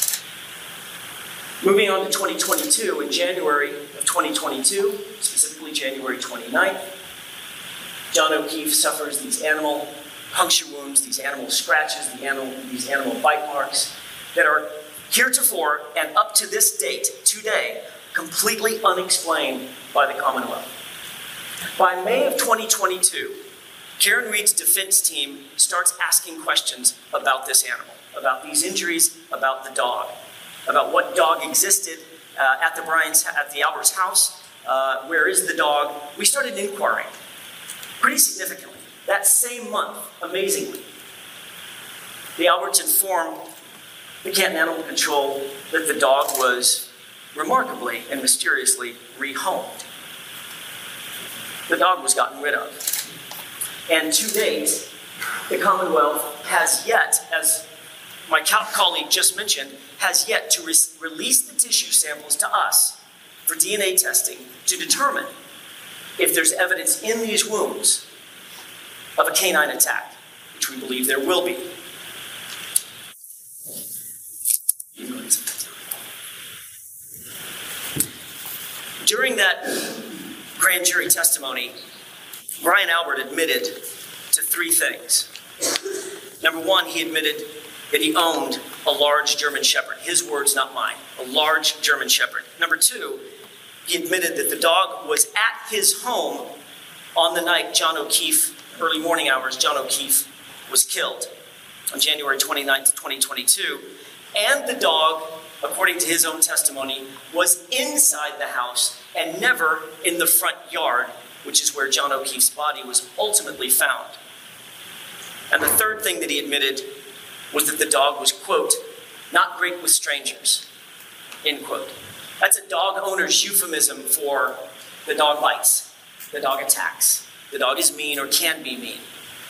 Moving on to 2022, in January of 2022, specifically January 29th, John O'Keefe suffers these animal puncture wounds, these animal scratches, these animal bite marks that are heretofore and up to this date, today, completely unexplained by the Commonwealth. By May of 2022, Karen Reed's defense team starts asking questions about this animal, about these injuries, about the dog, about what dog existed at the Alberts' house. Where is the dog? We started inquiring pretty significantly. That same month, amazingly, the Alberts informed the Canton Animal Control that the dog was remarkably and mysteriously rehomed. The dog was gotten rid of. And to date, the Commonwealth has yet, as my colleague just mentioned, has yet to release the tissue samples to us for DNA testing to determine if there's evidence in these wounds of a canine attack, which we believe there will be. During that grand jury testimony, Brian Albert admitted to three things. Number one, he admitted that he owned a large German Shepherd. His words, not mine. A large German Shepherd. Number two, he admitted that the dog was at his home on the night John O'Keefe, early morning hours, John O'Keefe was killed. on January 29th, 2022, and the dog, according to his own testimony, was inside the house and never in the front yard, which is where John O'Keefe's body was ultimately found. And the third thing that he admitted was that the dog was, quote, not great with strangers, end quote. That's a dog owner's euphemism for the dog bites, the dog attacks, the dog is mean or can be mean.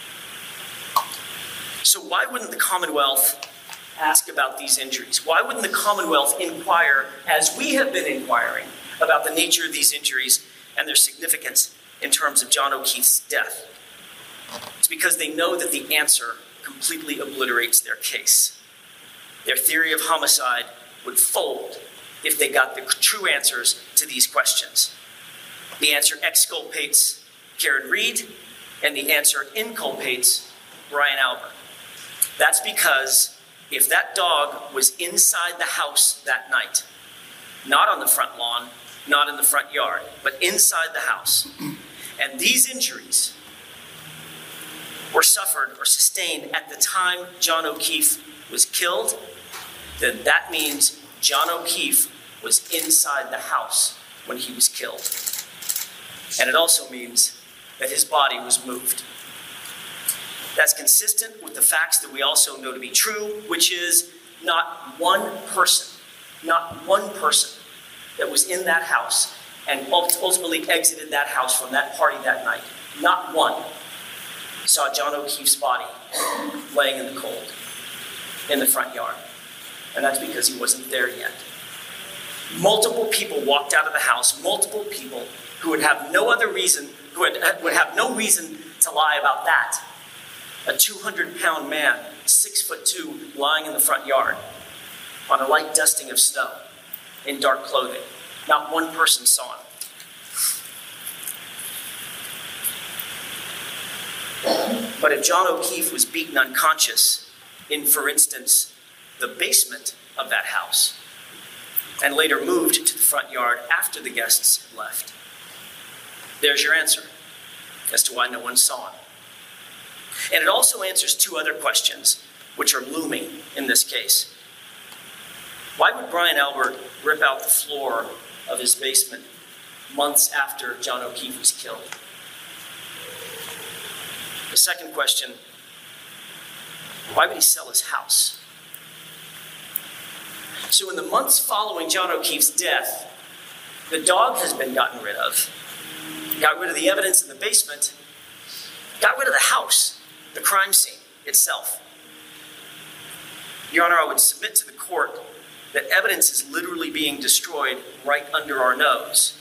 So why wouldn't the Commonwealth ask about these injuries? Why wouldn't the Commonwealth inquire, as we have been inquiring, about the nature of these injuries and their significance in terms of John O'Keefe's death? It's because they know that the answer completely obliterates their case. Their theory of homicide would fold if they got the true answers to these questions. The answer exculpates Karen Read, and the answer inculpates Brian Albert. That's because if that dog was inside the house that night, not on the front lawn, not in the front yard, but inside the house, and these injuries were suffered or sustained at the time John O'Keefe was killed, then that means John O'Keefe was inside the house when he was killed. And it also means that his body was moved. That's consistent with the facts that we also know to be true, which is not one person that was in that house and ultimately exited that house from that party that night, not one, saw John O'Keefe's body laying in the cold in the front yard. And that's because he wasn't there yet. Multiple people walked out of the house, multiple people who would have no other reason, would have no reason to lie about that. A 200-pound man, 6'2", lying in the front yard on a light dusting of snow in dark clothing. Not one person saw him. But if John O'Keefe was beaten unconscious in, for instance, the basement of that house, and later moved to the front yard after the guests left, there's your answer as to why no one saw him. And it also answers two other questions, which are looming in this case. Why would Brian Albert rip out the floor of his basement months after John O'Keefe was killed? The second question, why would he sell his house? So in the months following John O'Keefe's death, the dog has been gotten rid of. Got rid of the evidence in the basement, got rid of the house, the crime scene itself. Your Honor, I would submit to the court that evidence is literally being destroyed right under our nose.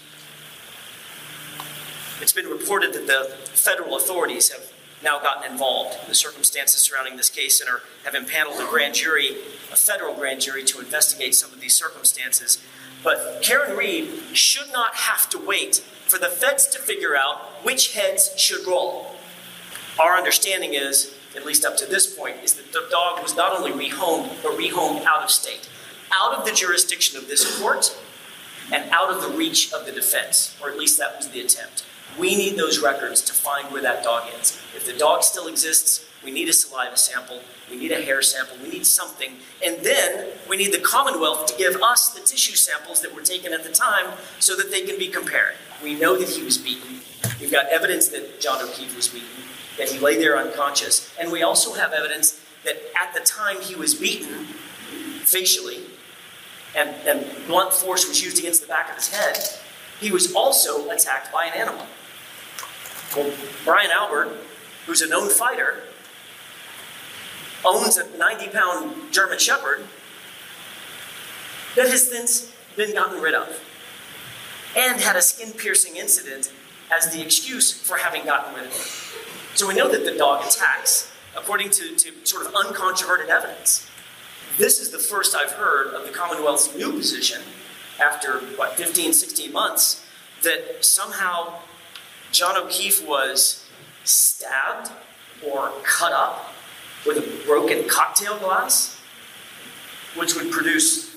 It's been reported that the federal authorities have now gotten involved in the circumstances surrounding this case and have impaneled a federal grand jury to investigate some of these circumstances. But Karen Read should not have to wait for the feds to figure out which heads should roll. Our understanding is, at least up to this point, is that the dog was not only rehomed, but rehomed out of state, out of the jurisdiction of this court and out of the reach of the defense, or at least that was the attempt. We need those records to find where that dog is. If the dog still exists, we need a saliva sample, we need a hair sample, we need something, and then we need the Commonwealth to give us the tissue samples that were taken at the time so that they can be compared. We know that he was beaten. We've got evidence that John O'Keefe was beaten, that he lay there unconscious, and we also have evidence that at the time he was beaten, facially, and blunt force was used against the back of his head, he was also attacked by an animal. Well, Brian Albert, who's a known fighter, owns a 90-pound German Shepherd that has since been gotten rid of and had a skin-piercing incident as the excuse for having gotten rid of it. So we know that the dog attacks, according to sort of uncontroverted evidence. This is the first I've heard of the Commonwealth's new position after, 15, 16 months, that somehow John O'Keefe was stabbed or cut up with a broken cocktail glass, which would produce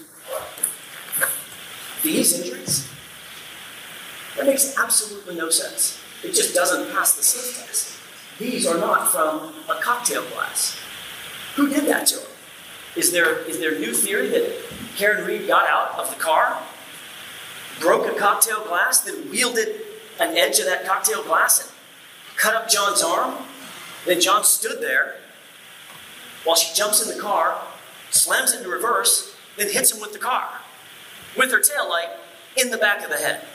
these injuries. That makes absolutely no sense. It just doesn't pass the sniff test. These are not from a cocktail glass. Who did that to him? Is there a new theory that Karen Reed got out of the car, broke a cocktail glass, then wielded an edge of that cocktail glass and cut up John's arm? Then John stood there while she jumps in the car, slams it into reverse, then hits him with the car, with her taillight in the back of the head.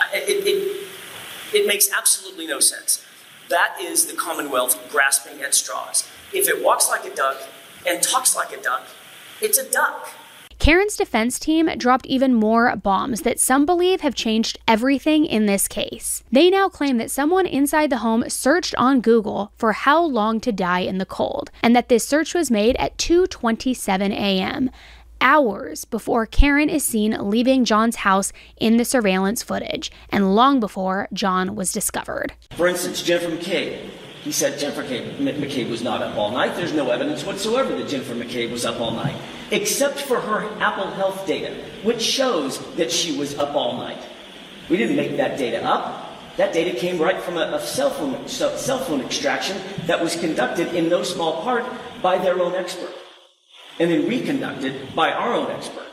It makes absolutely no sense. That is the Commonwealth grasping at straws. If it walks like a duck and talks like a duck, it's a duck. Karen's defense team dropped even more bombs that some believe have changed everything in this case. They now claim that someone inside the home searched on Google for how long to die in the cold, and that this search was made at 2:27 a.m., hours before Karen is seen leaving John's house in the surveillance footage, and long before John was discovered. For instance, Jennifer McCabe. He said Jennifer McCabe was not up all night. There's no evidence whatsoever that Jennifer McCabe was up all night, except for her Apple Health data, which shows that she was up all night. We didn't make that data up. That data came right from a cell phone extraction that was conducted in no small part by their own expert, and then reconducted by our own expert.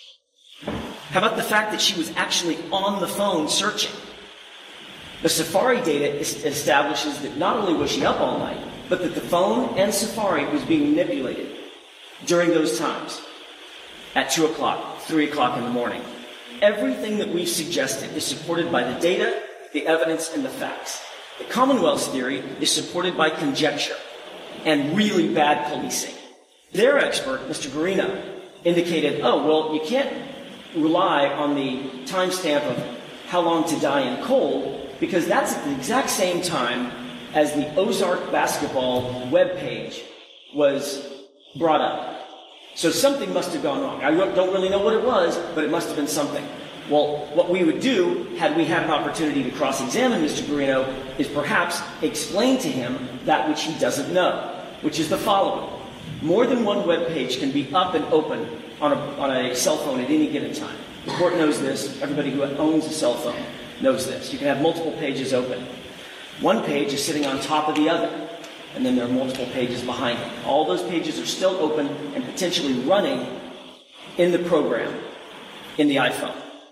How about the fact that she was actually on the phone searching? The Safari data establishes that not only was she up all night, but that the phone and Safari was being manipulated during those times at 2 o'clock, 3 o'clock in the morning. Everything that we've suggested is supported by the data, the evidence, and the facts. The Commonwealth's theory is supported by conjecture and really bad policing. Their expert, Mr. Guarino, indicated, you can't rely on the timestamp of how long to die in cold, because that's at the exact same time as the Ozark basketball webpage was brought up. So something must have gone wrong. I don't really know what it was, but it must have been something. Well, what we would do, had we had an opportunity to cross-examine Mr. Guarino, is perhaps explain to him that which he doesn't know, which is the following. More than one webpage can be up and open on a cell phone at any given time. The court knows this. Everybody who owns a cell phone knows this. You can have multiple pages open. One page is sitting on top of the other, and then there are multiple pages behind it. All those pages are still open and potentially running in the program, in the iPhone.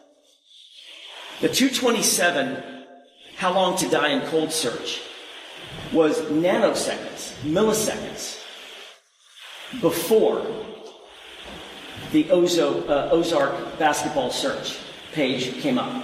The 227 how long to die in cold search was nanoseconds, milliseconds, before the Ozark basketball search page came up.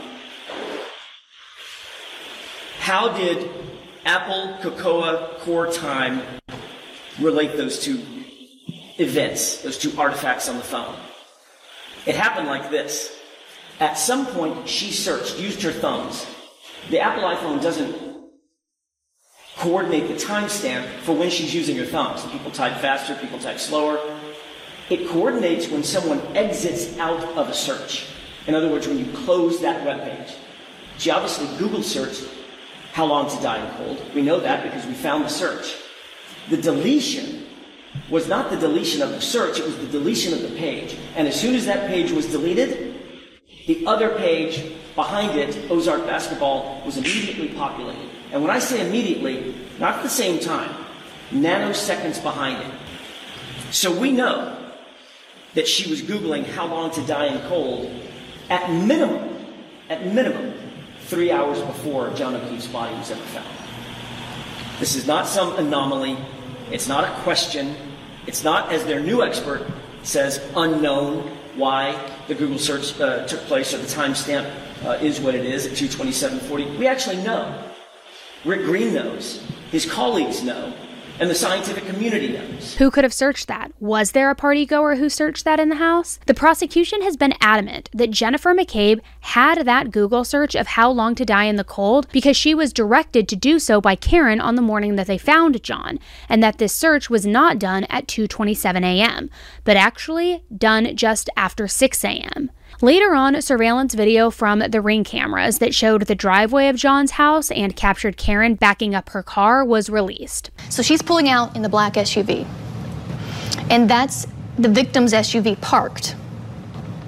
How did Apple Cocoa Core Time relate those two events, those two artifacts on the phone? It happened like this. At some point, she searched, used her thumbs. The Apple iPhone doesn't coordinate the timestamp for when she's using her thumbs. People type faster, people type slower. It coordinates when someone exits out of a search. In other words, when you close that web page. She obviously Google searched how long to die in cold. We know that because we found the search. The deletion was not the deletion of the search, it was the deletion of the page. And as soon as that page was deleted, the other page behind it, Ozark Basketball, was immediately populated. And when I say immediately, not at the same time, nanoseconds behind it. So we know that she was Googling how long to die in cold at minimum, 3 hours before John O'Keefe's body was ever found. This is not some anomaly. It's not a question. It's not, as their new expert says, unknown why the Google search took place, or the timestamp is what it is at 2:27:40. We actually know. Rick Green knows. His colleagues know. And the scientific community knows. Who could have searched that? Was there a party goer who searched that in the house? The prosecution has been adamant that Jennifer McCabe had that Google search of how long to die in the cold because she was directed to do so by Karen on the morning that they found John, and that this search was not done at 2:27 a.m., but actually done just after 6 a.m. Later on, surveillance video from the Ring cameras that showed the driveway of John's house and captured Karen backing up her car was released. So she's pulling out in the black SUV, and that's the victim's SUV parked.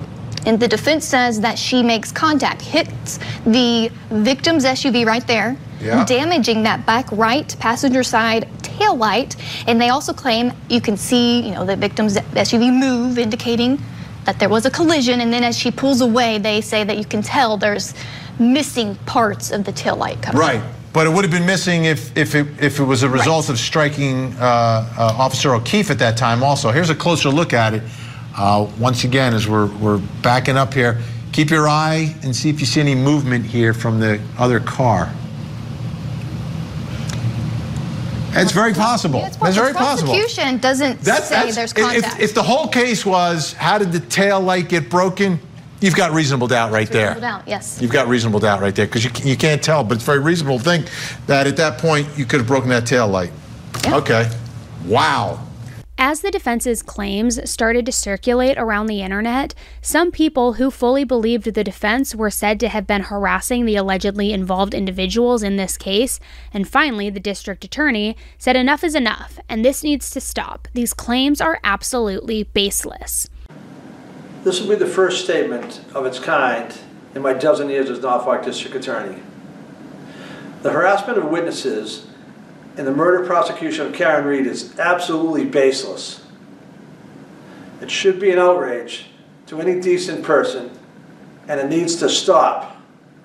And the defense says that she makes contact, hits the victim's SUV right there, damaging that back right passenger side tail light. And they also claim you can see, the victim's SUV move, indicating that there was a collision. And then as she pulls away, they say that you can tell there's missing parts of the tail light cover. Right. But it would have been missing if it was a result of striking Officer O'Keefe at that time also. Here's a closer look at it. Once again, as we're backing up here, keep your eye and see if you see any movement here from the other car. It's very possible. Yeah, it's very possible. Prosecution doesn't say there's contact. If the whole case was, how did the tail light get broken? You've got reasonable doubt right there. Reasonable doubt, yes. You've got reasonable doubt right there, because you can't tell, but it's very reasonable to think that at that point you could have broken that tail light. Yeah. Okay. Wow. As the defense's claims started to circulate around the internet, some people who fully believed the defense were said to have been harassing the allegedly involved individuals in this case, and finally the district attorney said enough is enough, and this needs to stop. These claims are absolutely baseless. This will be the first statement of its kind in my dozen years as Norfolk District Attorney. The harassment of witnesses in the murder prosecution of Karen Read is absolutely baseless. It should be an outrage to any decent person, and it needs to stop.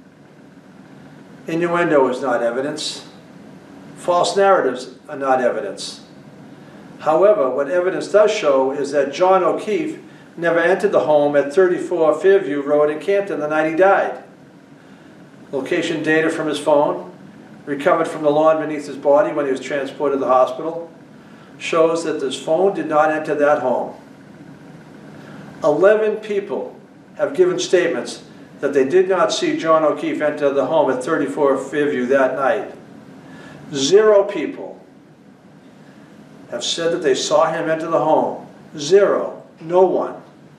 Innuendo is not evidence. False narratives are not evidence. However, what evidence does show is that John O'Keefe never entered the home at 34 Fairview Road in Canton the night he died. Location data from his phone, recovered from the lawn beneath his body when he was transported to the hospital, shows that this phone did not enter that home. 11 people have given statements that they did not see John O'Keefe enter the home at 34 Fairview that night. 0 people have said that they saw him enter the home. 0. No one.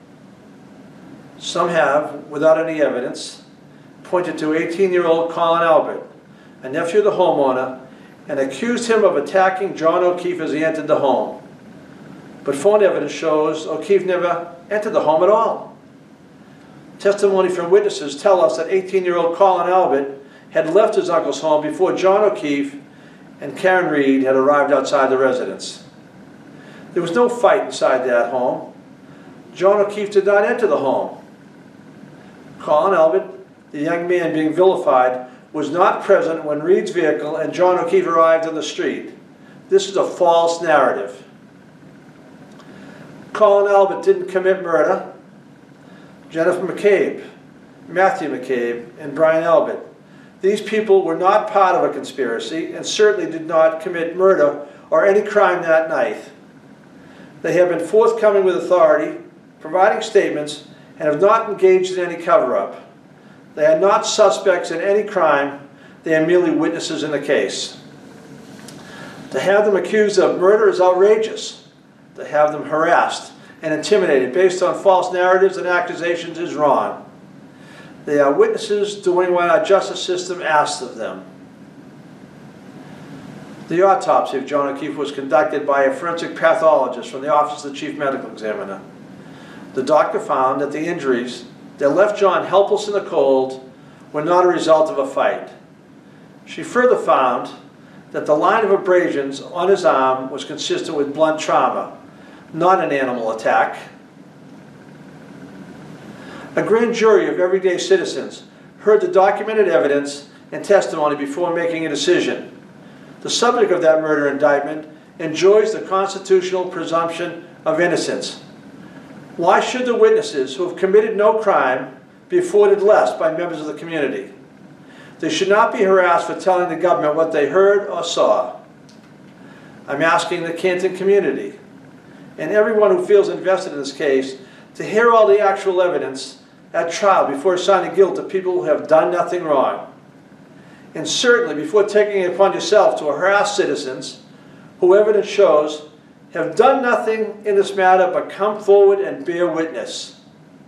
Some have, without any evidence, pointed to 18-year-old Colin Albert, a nephew of the homeowner, and accused him of attacking John O'Keefe as he entered the home. But phone evidence shows O'Keefe never entered the home at all. Testimony from witnesses tell us that 18-year-old Colin Albert had left his uncle's home before John O'Keefe and Karen Read had arrived outside the residence. There was no fight inside that home. John O'Keefe did not enter the home. Colin Albert, the young man being vilified, was not present when Read's vehicle and John O'Keefe arrived on the street. This is a false narrative. Colin Albert didn't commit murder. Jennifer McCabe, Matthew McCabe, and Brian Albert. These people were not part of a conspiracy and certainly did not commit murder or any crime that night. They have been forthcoming with authority, providing statements, and have not engaged in any cover-up. They are not suspects in any crime. They are merely witnesses in the case. To have them accused of murder is outrageous. To have them harassed and intimidated based on false narratives and accusations is wrong. They are witnesses doing what our justice system asks of them. The autopsy of John O'Keefe was conducted by a forensic pathologist from the Office of the Chief Medical Examiner. The doctor found that the injuries that left John helpless in the cold were not a result of a fight. She further found that the line of abrasions on his arm was consistent with blunt trauma, not an animal attack. A grand jury of everyday citizens heard the documented evidence and testimony before making a decision. The subject of that murder indictment enjoys the constitutional presumption of innocence. Why should the witnesses who have committed no crime be afforded less by members of the community? They should not be harassed for telling the government what they heard or saw. I'm asking the Canton community and everyone who feels invested in this case to hear all the actual evidence at trial before assigning guilt to people who have done nothing wrong. And certainly before taking it upon yourself to harass citizens who evidence shows have done nothing in this matter but come forward and bear witness.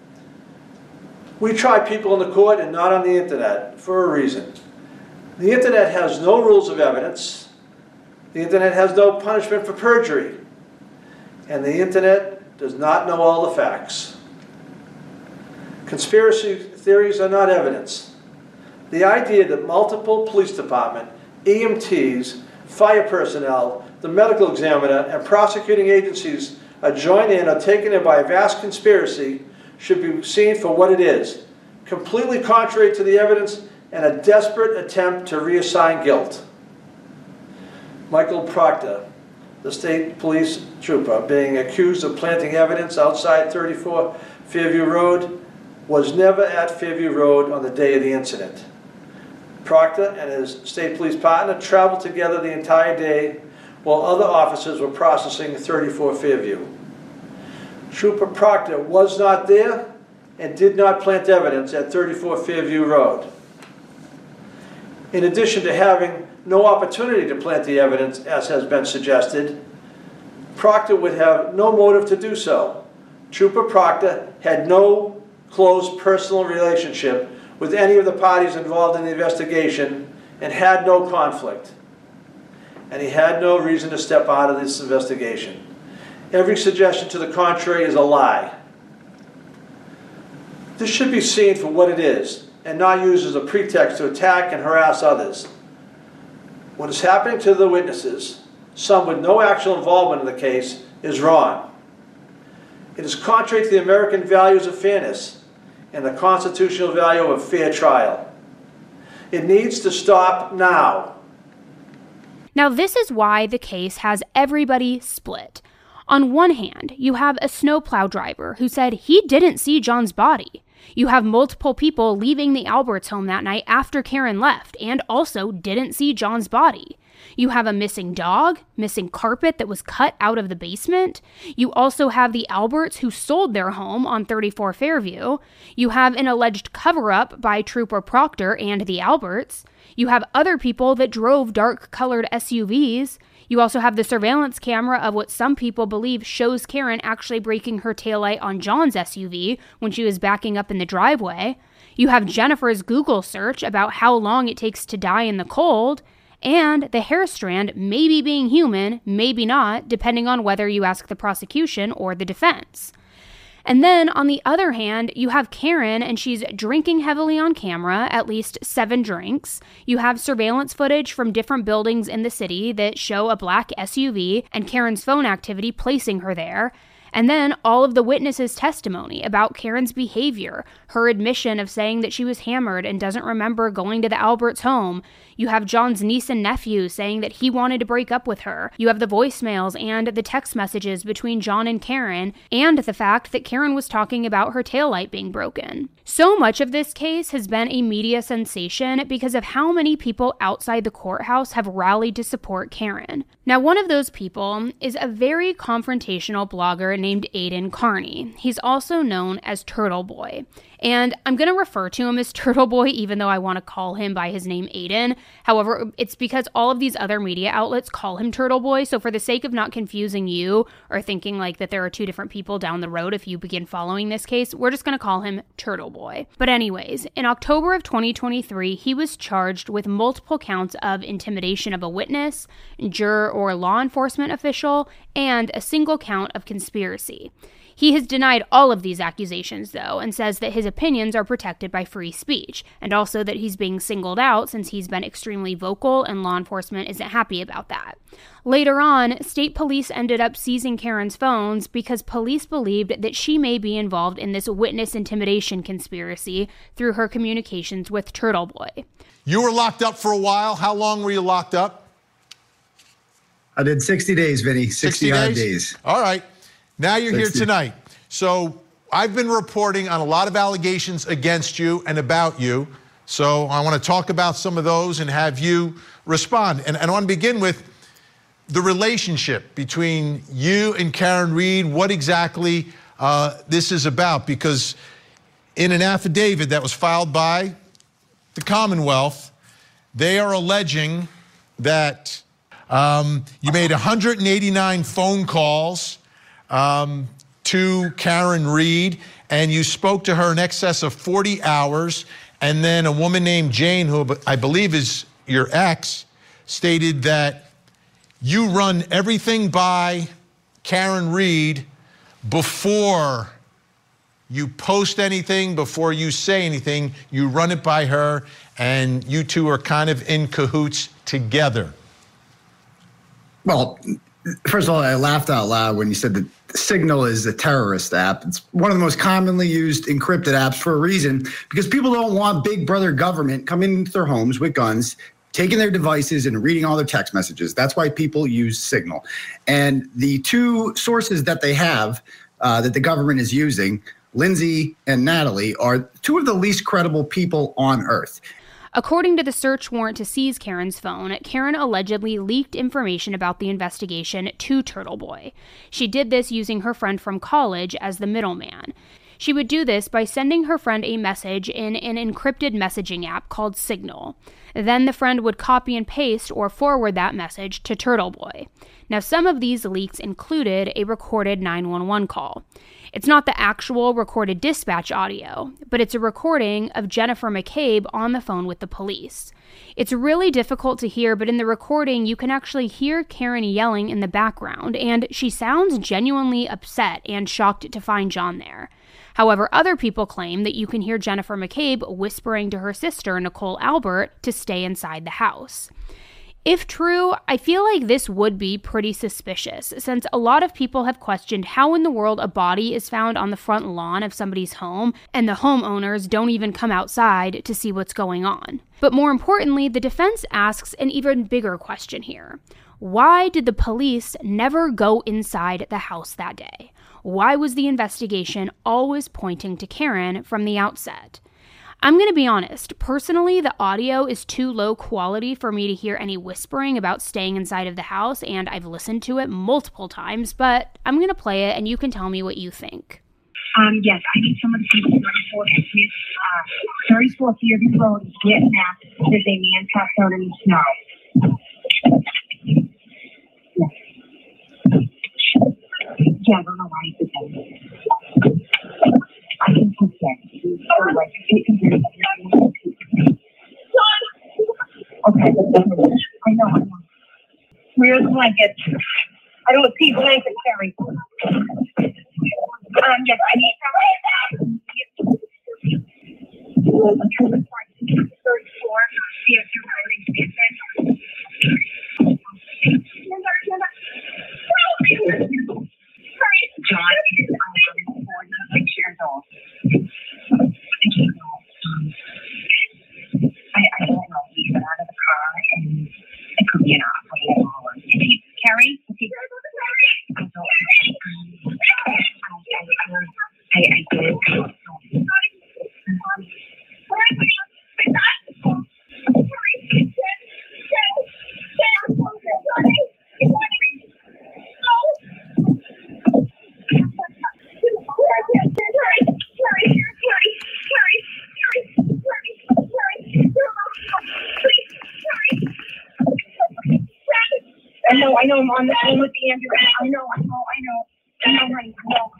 We try people in the court and not on the internet for a reason. The internet has no rules of evidence. The internet has no punishment for perjury. And the internet does not know all the facts. Conspiracy theories are not evidence. The idea that multiple police department, EMTs, fire personnel, the medical examiner, and prosecuting agencies are joined in or taken in by a vast conspiracy should be seen for what it is, completely contrary to the evidence and a desperate attempt to reassign guilt. Michael Proctor, the state police trooper, being accused of planting evidence outside 34 Fairview Road, was never at Fairview Road on the day of the incident. Proctor and his state police partner traveled together the entire day while other officers were processing 34 Fairview. Trooper Proctor was not there and did not plant evidence at 34 Fairview Road. In addition to having no opportunity to plant the evidence, as has been suggested, Proctor would have no motive to do so. Trooper Proctor had no close personal relationship with any of the parties involved in the investigation and had no conflict. And he had no reason to step out of this investigation. Every suggestion to the contrary is a lie. This should be seen for what it is and not used as a pretext to attack and harass others. What is happening to the witnesses, some with no actual involvement in the case, is wrong. It is contrary to the American values of fairness and the constitutional value of a fair trial. It needs to stop now. Now, this is why the case has everybody split. On one hand, you have a snowplow driver who said he didn't see John's body. You have multiple people leaving the Alberts home that night after Karen left and also didn't see John's body. You have a missing dog, missing carpet that was cut out of the basement. You also have the Alberts who sold their home on 34 Fairview. You have an alleged cover-up by Trooper Proctor and the Alberts. You have other people that drove dark-colored SUVs. You also have the surveillance camera of what some people believe shows Karen actually breaking her taillight on John's SUV when she was backing up in the driveway. You have Jennifer's Google search about how long it takes to die in the cold. And the hair strand maybe being human, maybe not, depending on whether you ask the prosecution or the defense. And then, on the other hand, you have Karen, and she's drinking heavily on camera, at least 7 drinks. You have surveillance footage from different buildings in the city that show a black SUV and Karen's phone activity placing her there. And then all of the witnesses' testimony about Karen's behavior, her admission of saying that she was hammered and doesn't remember going to the Alberts' home. You have John's niece and nephew saying that he wanted to break up with her. You have the voicemails and the text messages between John and Karen, and the fact that Karen was talking about her taillight being broken. So much of this case has been a media sensation because of how many people outside the courthouse have rallied to support Karen. Now, one of those people is a very confrontational blogger named Aidan Carney. He's also known as Turtle Boy. And I'm going to refer to him as Turtle Boy, even though I want to call him by his name Aidan. However, it's because all of these other media outlets call him Turtle Boy. So for the sake of not confusing you or thinking like that there are 2 different people down the road if you begin following this case, we're just going to call him Turtle Boy. But anyways, in October of 2023, he was charged with multiple counts of intimidation of a witness, juror or law enforcement official, and a single count of conspiracy. He has denied all of these accusations, though, and says that his opinions are protected by free speech, and also that he's being singled out since he's been extremely vocal and law enforcement isn't happy about that. Later on, state police ended up seizing Karen's phones because police believed that she may be involved in this witness intimidation conspiracy through her communications with Turtle Boy. You were locked up for a while. How long were you locked up? I did 60 days, Vinny. 60 odd days. All right. Now you're 60. here tonight. So I've been reporting on a lot of allegations against you and about you. So I want to talk about some of those and have you respond. And I want to begin with the relationship between you and Karen Read, what exactly this is about. Because in an affidavit that was filed by the Commonwealth, they are alleging that you made 189 phone calls to Karen Read, and you spoke to her in excess of 40 hours. And then a woman named Jane, who I believe is your ex, stated that you run everything by Karen Read before you post anything before you say anything, you run it by her, and you two are kind of in cahoots together. Well, first of all, I laughed out loud when you said that Signal is a terrorist app. It's one of the most commonly used encrypted apps for a reason, because people don't want big brother government coming into their homes with guns, taking their devices and reading all their text messages. That's why people use Signal. And the two sources that they have that the government is using, Lindsay and Natalie, are two of the least credible people on earth. According to the search warrant to seize Karen's phone, Karen allegedly leaked information about the investigation to Turtle Boy. She did this using her friend from college as the middleman. She would do this by sending her friend a message in an encrypted messaging app called Signal. Then the friend would copy and paste or forward that message to Turtle Boy. Now, some of these leaks included a recorded 911 call. It's not the actual recorded dispatch audio, but it's a recording of Jennifer McCabe on the phone with the police. It's really difficult to hear, but in the recording, you can actually hear Karen yelling in the background, and she sounds genuinely upset and shocked to find John there. However, other people claim that you can hear Jennifer McCabe whispering to her sister, Nicole Albert, to stay inside the house. If true, I feel like this would be pretty suspicious, since a lot of people have questioned how in the world a body is found on the front lawn of somebody's home, and the homeowners don't even come outside to see what's going on. But more importantly, the defense asks an even bigger question here. Why did the police never go inside the house that day? Why was the investigation always pointing to Karen from the outset? I'm going to be honest, personally, the audio is too low quality for me to hear any whispering about staying inside of the house, and I've listened to it multiple times, but I'm going to play it and you can tell me what you think. Yes, I need someone to see 34th Yearby Road, Vietnam. There's a man passed out in the snow. Yeah, I don't know why he did that. I can put that. Okay. I know. Where's the blanket? I don't see blanket, Terry. Yes, I need some. 34, John is 46 years old. I don't know. He's out of the car, and it could be an operating hour. Is he Carrie? Is he? I don't know. I did. I know I'm on the phone with the ambulance. I know, honey.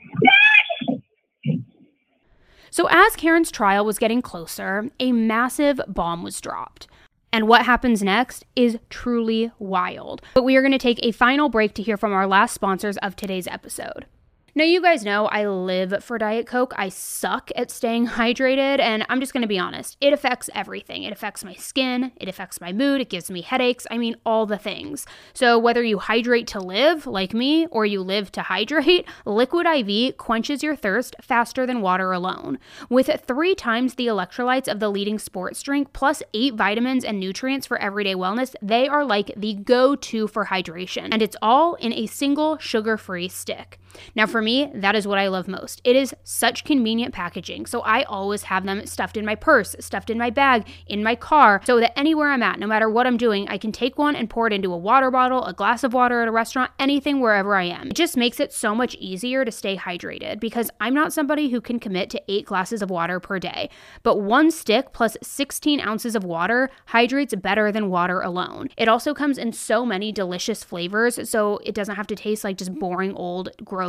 So as Karen's trial was getting closer, a massive bomb was dropped. And what happens next is truly wild. But we are going to take a final break to hear from our last sponsors of today's episode. Now, you guys know I live for Diet Coke. I suck at staying hydrated, and I'm just going to be honest. It affects everything. It affects my skin. It affects my mood. It gives me headaches. I mean, all the things. So whether you hydrate to live, like me, or you live to hydrate, Liquid IV quenches your thirst faster than water alone. With 3 times the electrolytes of the leading sports drink, plus 8 vitamins and nutrients for everyday wellness, they are like the go-to for hydration. And it's all in a single sugar-free stick. Now for me, that is what I love most. It is such convenient packaging, so I always have them stuffed in my purse, stuffed in my bag, in my car, so that anywhere I'm at, no matter what I'm doing, I can take one and pour it into a water bottle, a glass of water at a restaurant, anything wherever I am. It just makes it so much easier to stay hydrated because I'm not somebody who can commit to 8 glasses of water per day, but 1 stick plus 16 ounces of water hydrates better than water alone. It also comes in so many delicious flavors, so it doesn't have to taste like just boring old, gross, tasteless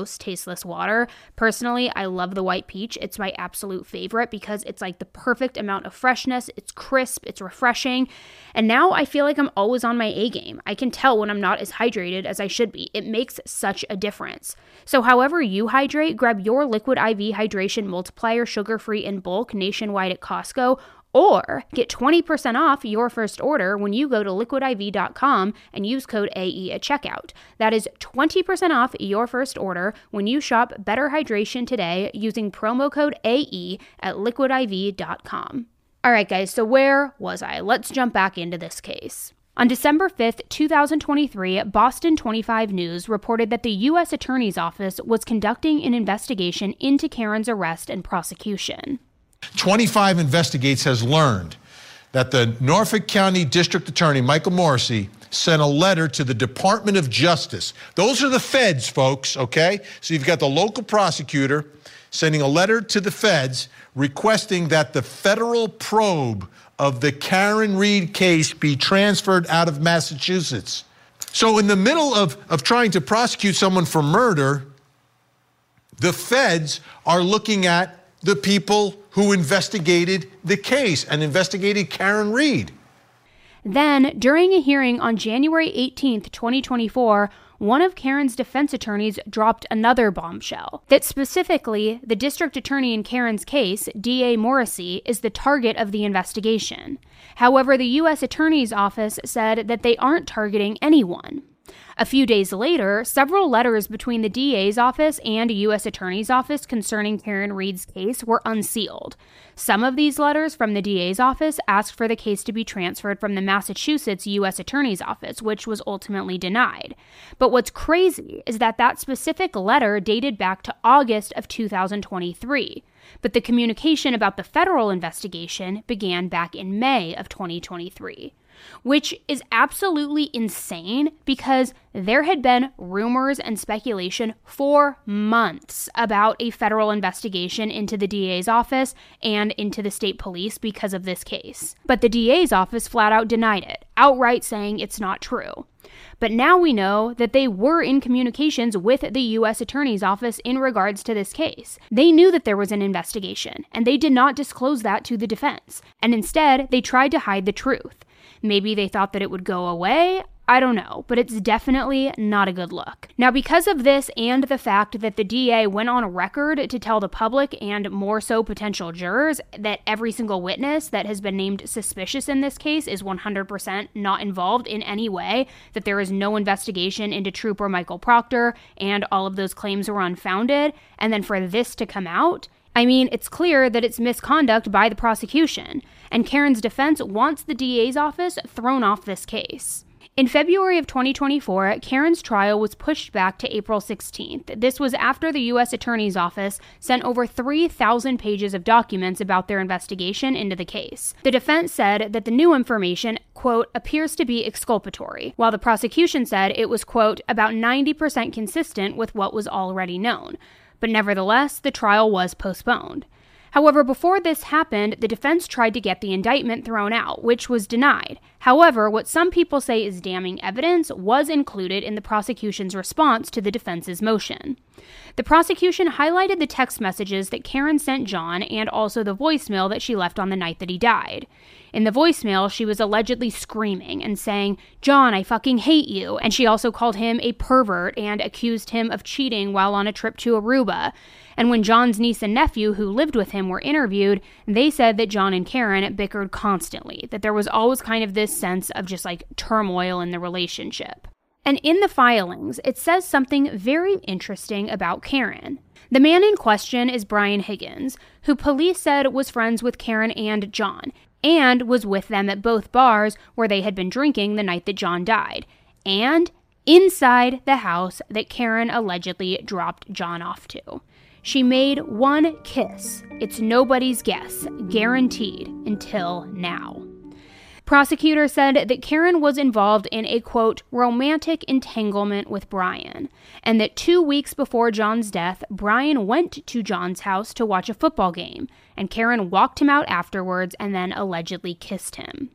tasteless water. Personally, I love the white peach. It's my absolute favorite because it's like the perfect amount of freshness. It's crisp, it's refreshing. And now I feel like I'm always on my A game. I can tell when I'm not as hydrated as I should be. It makes such a difference. So however you hydrate, grab your Liquid IV Hydration Multiplier sugar-free in bulk nationwide at Costco, or get 20% off your first order when you go to liquidiv.com and use code AE at checkout. That is 20% off your first order when you shop Better Hydration today using promo code AE at liquidiv.com. All right, guys, so where was I? Let's jump back into this case. On December 5th, 2023, Boston 25 News reported that the U.S. Attorney's Office was conducting an investigation into Karen's arrest and prosecution. 25 Investigates has learned that the Norfolk County District Attorney, Michael Morrissey, sent a letter to the Department of Justice. Those are the feds, folks, okay? So you've got the local prosecutor sending a letter to the feds requesting that the federal probe of the Karen Read case be transferred out of Massachusetts. So in the middle of trying to prosecute someone for murder, the feds are looking at the people who investigated the case and investigated Karen Read. Then, during a hearing on January 18th, 2024, one of Karen's defense attorneys dropped another bombshell. That specifically, the district attorney in Karen's case, D.A. Morrissey, is the target of the investigation. However, the U.S. Attorney's Office said that they aren't targeting anyone. A few days later, several letters between the DA's office and a U.S. Attorney's Office concerning Karen Read's case were unsealed. Some of these letters from the DA's office asked for the case to be transferred from the Massachusetts U.S. Attorney's Office, which was ultimately denied. But what's crazy is that that specific letter dated back to August of 2023. But the communication about the federal investigation began back in May of 2023. Which is absolutely insane because there had been rumors and speculation for months about a federal investigation into the DA's office and into the state police because of this case. But the DA's office flat out denied it, outright saying it's not true. But now we know that they were in communications with the U.S. Attorney's Office in regards to this case. They knew that there was an investigation, and they did not disclose that to the defense. And instead, they tried to hide the truth. Maybe they thought that it would go away. I don't know, but it's definitely not a good look. Now, because of this and the fact that the DA went on record to tell the public and more so potential jurors that every single witness that has been named suspicious in this case is 100% not involved in any way, that there is no investigation into Trooper Michael Proctor and all of those claims were unfounded, and then for this to come out, I mean, it's clear that it's misconduct by the prosecution, and Karen's defense wants the DA's office thrown off this case. In February of 2024, Karen's trial was pushed back to April 16th. This was after the U.S. Attorney's Office sent over 3,000 pages of documents about their investigation into the case. The defense said that the new information, quote, appears to be exculpatory, while the prosecution said it was, quote, about 90% consistent with what was already known. But nevertheless, the trial was postponed. However, before this happened, the defense tried to get the indictment thrown out, which was denied. However, what some people say is damning evidence was included in the prosecution's response to the defense's motion. The prosecution highlighted the text messages that Karen sent John and also the voicemail that she left on the night that he died. In the voicemail, she was allegedly screaming and saying, "John, I fucking hate you." And she also called him a pervert and accused him of cheating while on a trip to Aruba. And when John's niece and nephew, who lived with him, were interviewed, they said that John and Karen bickered constantly, that there was always kind of this sense of just like turmoil in the relationship. And in the filings, it says something very interesting about Karen. The man in question is Brian Higgins, who police said was friends with Karen and John, and was with them at both bars where they had been drinking the night that John died, and inside the house that Karen allegedly dropped John off to. She made one kiss. It's nobody's guess, guaranteed, until now. Prosecutors said that Karen was involved in a, quote, romantic entanglement with Brian, and that 2 weeks before John's death, Brian went to John's house to watch a football game, and Karen walked him out afterwards and then allegedly kissed him.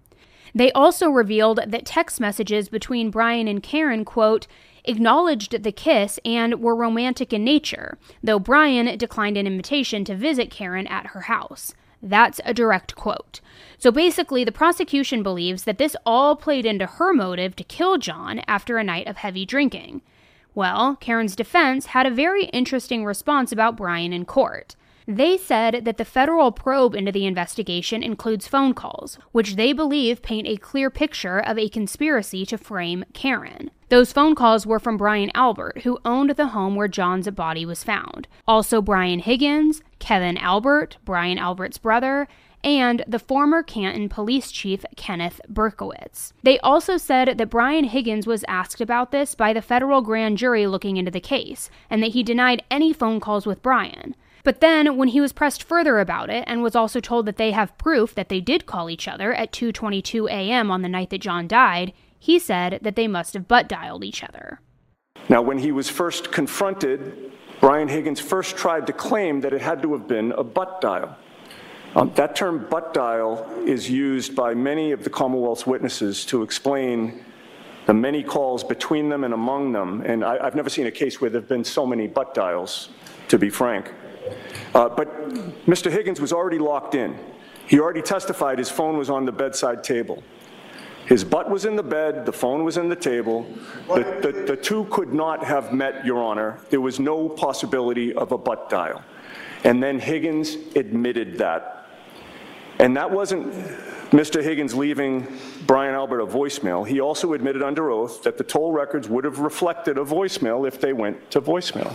They also revealed that text messages between Brian and Karen, quote, acknowledged the kiss and were romantic in nature, though Brian declined an invitation to visit Karen at her house. That's a direct quote. So basically, the prosecution believes that this all played into her motive to kill John after a night of heavy drinking. Well, Karen's defense had a very interesting response about Brian in court. They said that the federal probe into the investigation includes phone calls, which they believe paint a clear picture of a conspiracy to frame Karen. Those phone calls were from Brian Albert, who owned the home where John's body was found. Also Brian Higgins, Kevin Albert, Brian Albert's brother, and the former Canton police chief Kenneth Berkowitz. They also said that Brian Higgins was asked about this by the federal grand jury looking into the case, and that he denied any phone calls with Brian. But then, when he was pressed further about it and was also told that they have proof that they did call each other at 2:22 a.m. on the night that John died, he said that they must have butt-dialed each other. Now, when he was first confronted, Brian Higgins first tried to claim that it had to have been a butt dial. That term butt dial is used by many of the Commonwealth's witnesses to explain the many calls between them and among them, and I've never seen a case where there have been so many butt dials, to be frank. But Mr. Higgins was already locked in. He already testified his phone was on the bedside table. His butt was in the bed, the phone was in the table. The two could not have met, Your Honor. There was no possibility of a butt dial. And then Higgins admitted that. And that wasn't Mr. Higgins leaving Brian Albert a voicemail. He also admitted under oath that the toll records would have reflected a voicemail if they went to voicemail.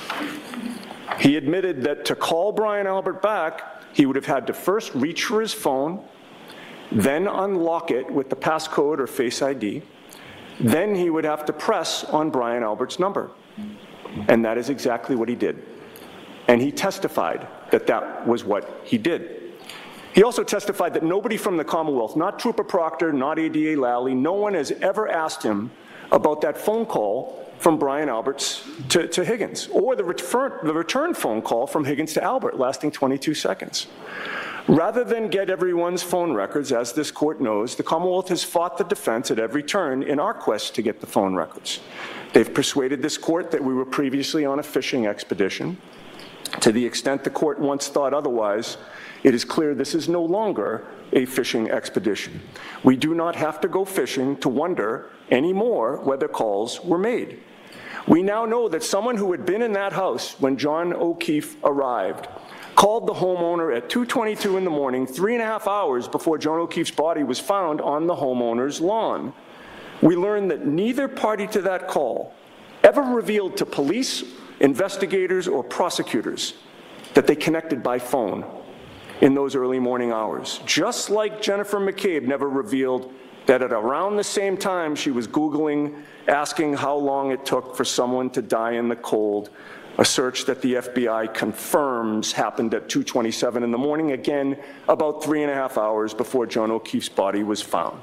He admitted that to call Brian Albert back, he would have had to first reach for his phone, then unlock it with the passcode or Face ID. Then he would have to press on Brian Albert's number. And that is exactly what he did. And he testified that that was what he did. He also testified that nobody from the Commonwealth, not Trooper Proctor, not ADA Lally, no one has ever asked him about that phone call from Brian Alberts to Higgins, or the return phone call from Higgins to Albert lasting 22 seconds. Rather than get everyone's phone records, as this court knows, the Commonwealth has fought the defense at every turn in our quest to get the phone records. They've persuaded this court that we were previously on a fishing expedition. To the extent the court once thought otherwise, it is clear this is no longer a fishing expedition. We do not have to go fishing to wonder anymore whether calls were made. We now know that someone who had been in that house when John O'Keefe arrived called the homeowner at 2:22 in the morning, 3.5 hours before John O'Keefe's body was found on the homeowner's lawn. We learned that neither party to that call ever revealed to police, investigators, or prosecutors that they connected by phone in those early morning hours. Just like Jennifer McCabe never revealed that at around the same time she was Googling, asking how long it took for someone to die in the cold, a search that the FBI confirms happened at 2:27 in the morning, again, about 3.5 hours before John O'Keefe's body was found.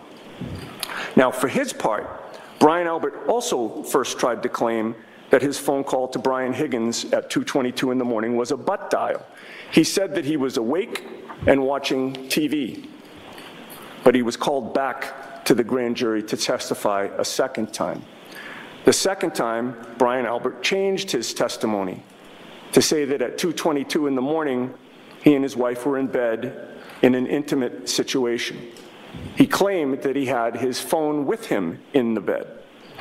Now, for his part, Brian Albert also first tried to claim that his phone call to Brian Higgins at 2:22 in the morning was a butt dial. He said that he was awake and watching TV, but he was called back to the grand jury to testify a second time. The second time, Brian Albert changed his testimony to say that at 2:22 in the morning, he and his wife were in bed in an intimate situation. He claimed that he had his phone with him in the bed.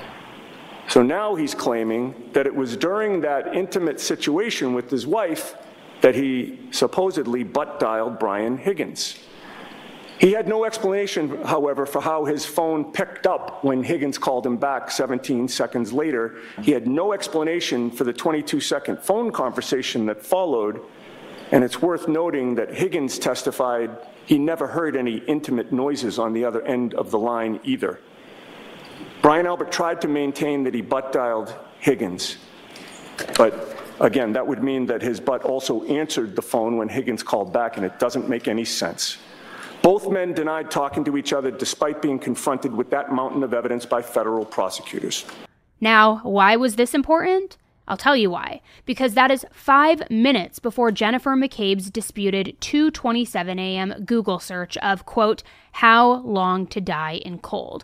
So now he's claiming that it was during that intimate situation with his wife that he supposedly butt-dialed Brian Higgins. He had no explanation, however, for how his phone picked up when Higgins called him back 17 seconds later. He had no explanation for the 22-second phone conversation that followed, and it's worth noting that Higgins testified he never heard any intimate noises on the other end of the line either. Brian Albert tried to maintain that he butt-dialed Higgins, but again, that would mean that his butt also answered the phone when Higgins called back, and it doesn't make any sense. Both men denied talking to each other despite being confronted with that mountain of evidence by federal prosecutors. Now, why was this important? I'll tell you why. Because that is 5 minutes before Jennifer McCabe's disputed 2:27 a.m. Google search of, quote, how long to die in cold.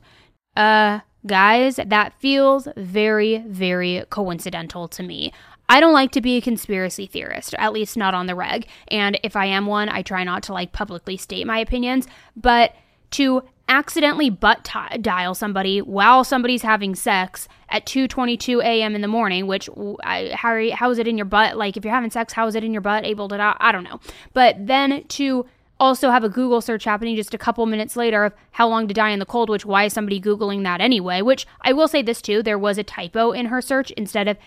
Guys, that feels very, very coincidental to me. I don't like to be a conspiracy theorist, at least not on the reg. And if I am one, I try not to publicly state my opinions. But to accidentally butt dial somebody while somebody's having sex at 2:22 a.m. in the morning, which, how is it in your butt? If you're having sex, how is it in your butt? Able to die? I don't know. But then to also have a Google search happening just a couple minutes later of how long to die in the cold, which why is somebody Googling that anyway? Which I will say this too, there was a typo in her search. Instead of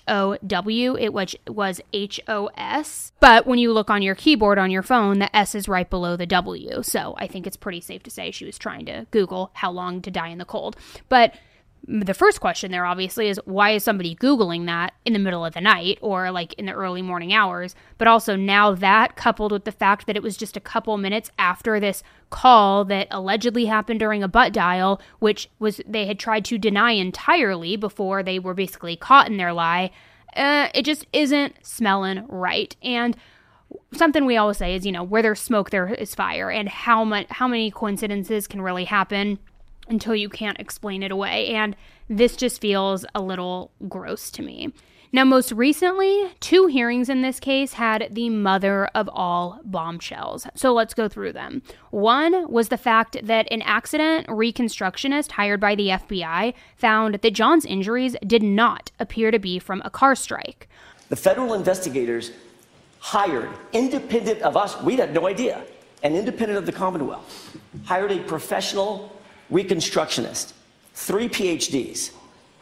HOW, it was HOS. But when you look on your keyboard on your phone, the S is right below the W. So I think it's pretty safe to say she was trying to Google how long to die in the cold. But the first question there obviously is, why is somebody Googling that in the middle of the night or in the early morning hours? But also now that coupled with the fact that it was just a couple minutes after this call that allegedly happened during a butt dial, which was they had tried to deny entirely before they were basically caught in their lie, it just isn't smelling right. And something we always say is, where there's smoke, there is fire. And how many coincidences can really happen until you can't explain it away. And this just feels a little gross to me. Now, most recently, 2 hearings in this case had the mother of all bombshells. So let's go through them. One was the fact that an accident reconstructionist hired by the FBI found that John's injuries did not appear to be from a car strike. The federal investigators hired, independent of us, we had no idea, and independent of the Commonwealth, hired a professional reconstructionist, 3 PhDs,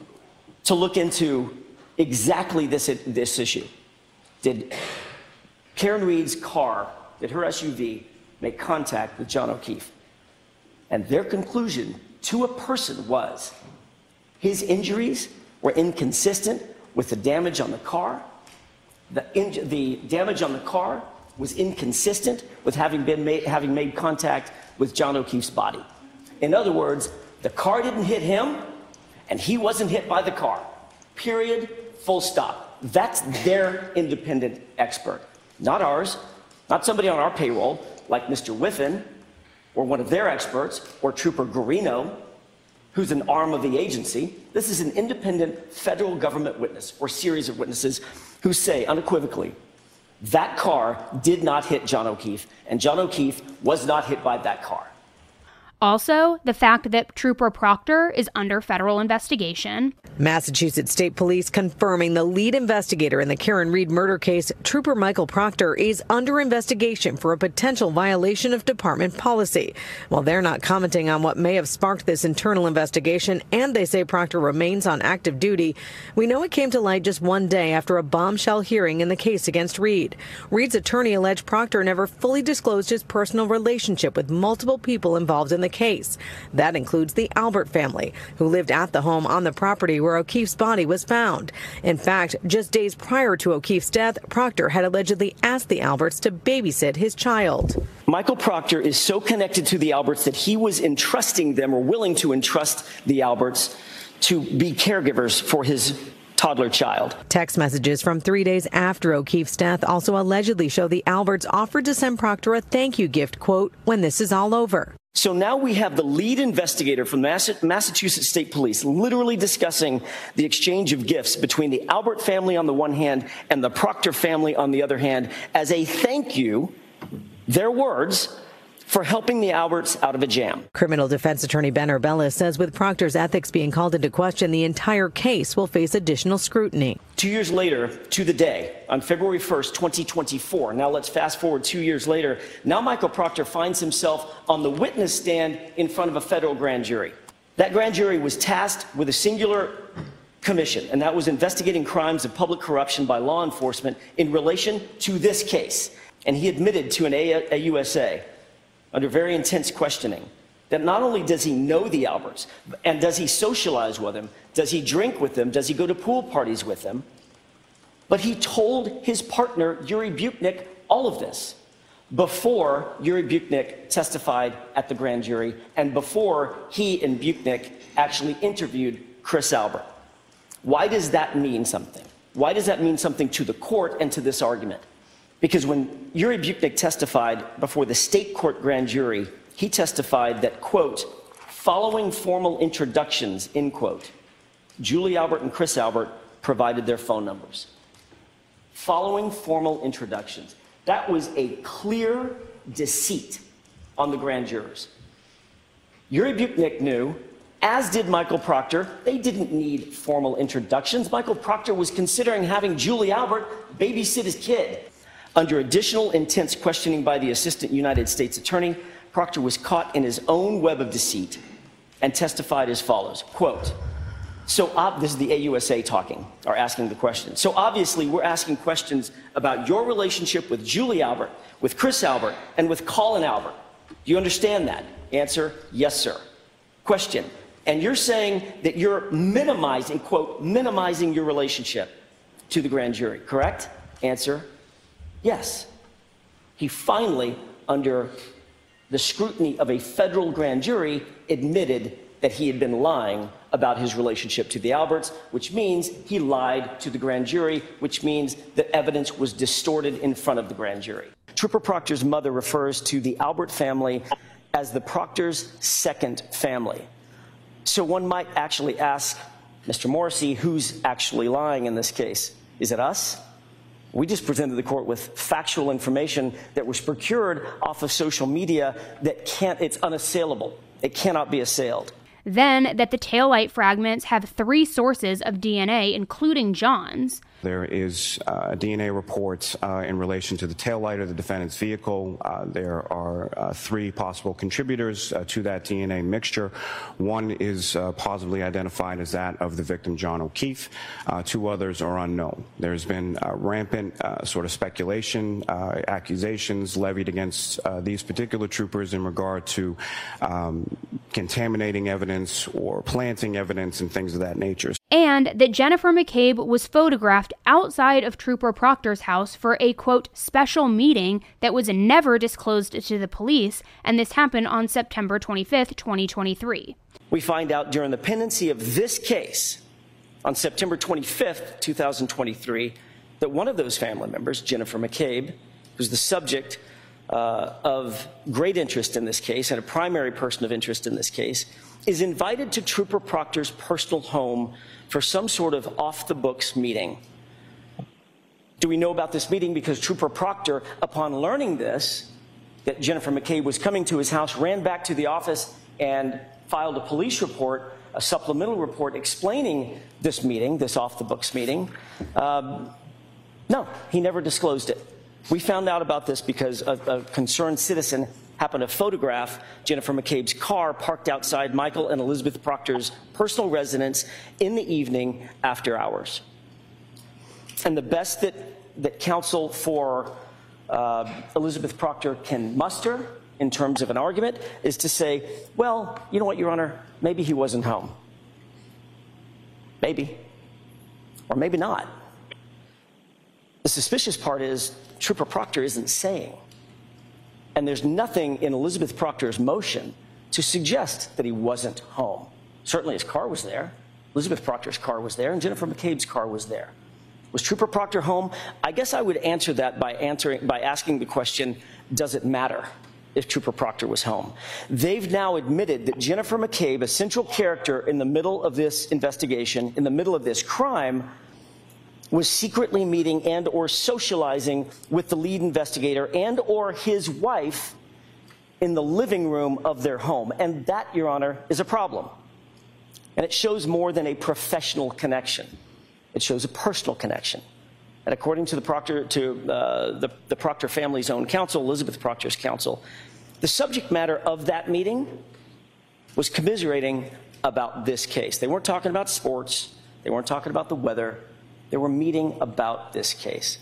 to look into exactly this issue. Did Karen Reed's car, did her SUV make contact with John O'Keefe? And their conclusion to a person was his injuries were inconsistent with the damage on the car. The damage on the car was inconsistent with having made contact with John O'Keefe's body. In other words, the car didn't hit him, and he wasn't hit by the car. Period. Full stop. That's their independent expert, not ours, not somebody on our payroll like Mr. Whiffen or one of their experts or Trooper Guarino, who's an arm of the agency. This is an independent federal government witness or series of witnesses who say unequivocally that car did not hit John O'Keefe, and John O'Keefe was not hit by that car. Also, the fact that Trooper Proctor is under federal investigation. Massachusetts State Police confirming the lead investigator in the Karen Reed murder case, Trooper Michael Proctor, is under investigation for a potential violation of department policy. While they're not commenting on what may have sparked this internal investigation, and they say Proctor remains on active duty, we know it came to light just one day after a bombshell hearing in the case against Reed. Reed's attorney alleged Proctor never fully disclosed his personal relationship with multiple people involved in the case. That includes the Albert family, who lived at the home on the property where O'Keefe's body was found. In fact, just days prior to O'Keefe's death, Proctor had allegedly asked the Alberts to babysit his child. Michael Proctor is so connected to the Alberts that he was entrusting them, or willing to entrust the Alberts, to be caregivers for his toddler child. Text messages from 3 days after O'Keefe's death also allegedly show the Alberts offered to send Proctor a thank you gift, quote, when this is all over. So now we have the lead investigator from Massachusetts State Police literally discussing the exchange of gifts between the Albert family on the one hand and the Proctor family on the other hand as a thank you, their words, for helping the Alberts out of a jam. Criminal defense attorney Ben Urbella says with Proctor's ethics being called into question, the entire case will face additional scrutiny. 2 years later, to the day, on February 1st, 2024, now let's fast forward 2 years later, now Michael Proctor finds himself on the witness stand in front of a federal grand jury. That grand jury was tasked with a singular commission, and that was investigating crimes of public corruption by law enforcement in relation to this case. And he admitted to an AUSA, under very intense questioning, that not only does he know the Alberts, and does he socialize with them, does he drink with them, does he go to pool parties with them, but he told his partner, Yuri Buchnick, all of this before Yuri Buchnick testified at the grand jury and before he and Buchnick actually interviewed Chris Albert. Why does that mean something? Why does that mean something to the court and to this argument? Because when Yuri Buknik testified before the state court grand jury, he testified that, quote, following formal introductions, end quote, Julie Albert and Chris Albert provided their phone numbers. Following formal introductions. That was a clear deceit on the grand jurors. Yuri Buknik knew, as did Michael Proctor, they didn't need formal introductions. Michael Proctor was considering having Julie Albert babysit his kid. Under additional intense questioning by the assistant United States attorney, Proctor was caught in his own web of deceit and testified as follows, quote, this is the AUSA talking, or asking the question. So obviously we're asking questions about your relationship with Julie Albert, with Chris Albert, and with Colin Albert. Do you understand that? Answer, yes, sir. Question, and you're saying that you're minimizing, quote, minimizing your relationship to the grand jury, correct? Answer, yes. He finally, under the scrutiny of a federal grand jury, admitted that he had been lying about his relationship to the Alberts, which means he lied to the grand jury, which means that evidence was distorted in front of the grand jury. Trooper Proctor's mother refers to the Albert family as the Proctor's second family. So one might actually ask Mr. Morrissey, who's actually lying in this case? Is it us? We just presented the court with factual information that was procured off of social media that it's unassailable. It cannot be assailed. Then that the taillight fragments have 3 sources of DNA, including John's. There is DNA reports in relation to the taillight of the defendant's vehicle. There are 3 possible contributors to that DNA mixture. One is positively identified as that of the victim, John O'Keefe. 2 others are unknown. There's been rampant sort of speculation, accusations levied against these particular troopers in regard to contaminating evidence or planting evidence and things of that nature. And that Jennifer McCabe was photographed outside of Trooper Proctor's house for a, quote, special meeting that was never disclosed to the police, and this happened on September 25th, 2023. We find out during the pendency of this case, on September 25th, 2023, that one of those family members, Jennifer McCabe, who's the subject of great interest in this case and a primary person of interest in this case, is invited to Trooper Proctor's personal home for some sort of off-the-books meeting. Do we know about this meeting? Because Trooper Proctor, upon learning this, that Jennifer McCabe was coming to his house, ran back to the office and filed a police report, a supplemental report explaining this meeting, this off-the-books meeting. No, he never disclosed it. We found out about this because a concerned citizen happened to photograph Jennifer McCabe's car parked outside Michael and Elizabeth Proctor's personal residence in the evening after hours. And the best that counsel for Elizabeth Proctor can muster in terms of an argument is to say, well, you know what, Your Honor, maybe he wasn't home. Maybe. Or maybe not. The suspicious part is Trooper Proctor isn't saying. And there's nothing in Elizabeth Proctor's motion to suggest that he wasn't home. Certainly his car was there. Elizabeth Proctor's car was there, and Jennifer McCabe's car was there. Was Trooper Proctor home? I guess I would answer that by asking the question, does it matter if Trooper Proctor was home? They've now admitted that Jennifer McCabe, a central character in the middle of this investigation, in the middle of this crime, was secretly meeting and or socializing with the lead investigator and or his wife in the living room of their home. And that, Your Honor, is a problem. And it shows more than a professional connection. It shows a personal connection. And according to the Proctor family's own counsel, Elizabeth Proctor's counsel, the subject matter of that meeting was commiserating about this case. They weren't talking about sports. They weren't talking about the weather. They were meeting about this case.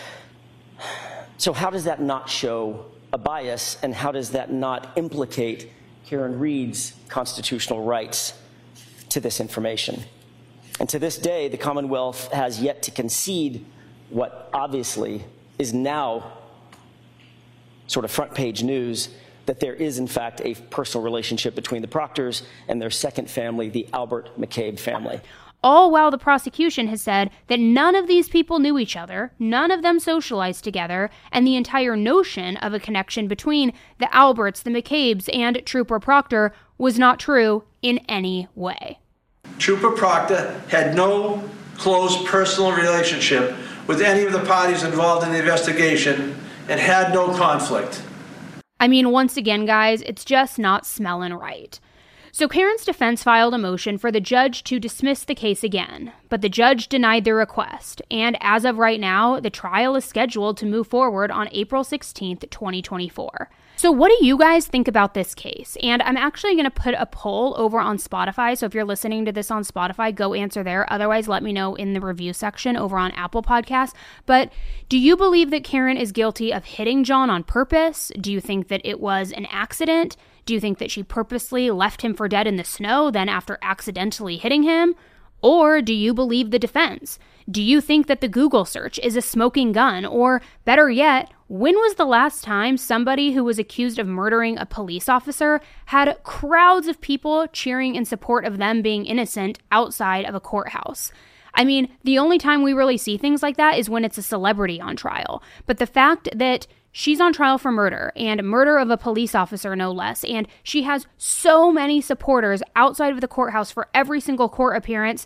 So how does that not show a bias, and how does that not implicate Karen Read's constitutional rights to this information? And to this day, the Commonwealth has yet to concede what obviously is now sort of front page news, that there is in fact a personal relationship between the Proctors and their second family, the Albert McCabe family. all while the prosecution has said that none of these people knew each other, none of them socialized together, and the entire notion of a connection between the Alberts, the McCabe's, and Trooper Proctor was not true in any way. Trooper Proctor had no close personal relationship with any of the parties involved in the investigation and had no conflict. I mean, once again, guys, it's just not smelling right. So Karen's defense filed a motion for the judge to dismiss the case again, but the judge denied the request, and as of right now, the trial is scheduled to move forward on April 16th, 2024. So what do you guys think about this case? And I'm actually going to put a poll over on Spotify, so if you're listening to this on Spotify, go answer there. Otherwise, let me know in the review section over on Apple Podcasts. But do you believe that Karen is guilty of hitting John on purpose? Do you think that it was an accident? Do you think that she purposely left him for dead in the snow, then after accidentally hitting him? Or do you believe the defense? Do you think that the Google search is a smoking gun? Or better yet, when was the last time somebody who was accused of murdering a police officer had crowds of people cheering in support of them being innocent outside of a courthouse? I mean, the only time we really see things like that is when it's a celebrity on trial. But the fact that she's on trial for murder, and murder of a police officer, no less, and she has so many supporters outside of the courthouse for every single court appearance,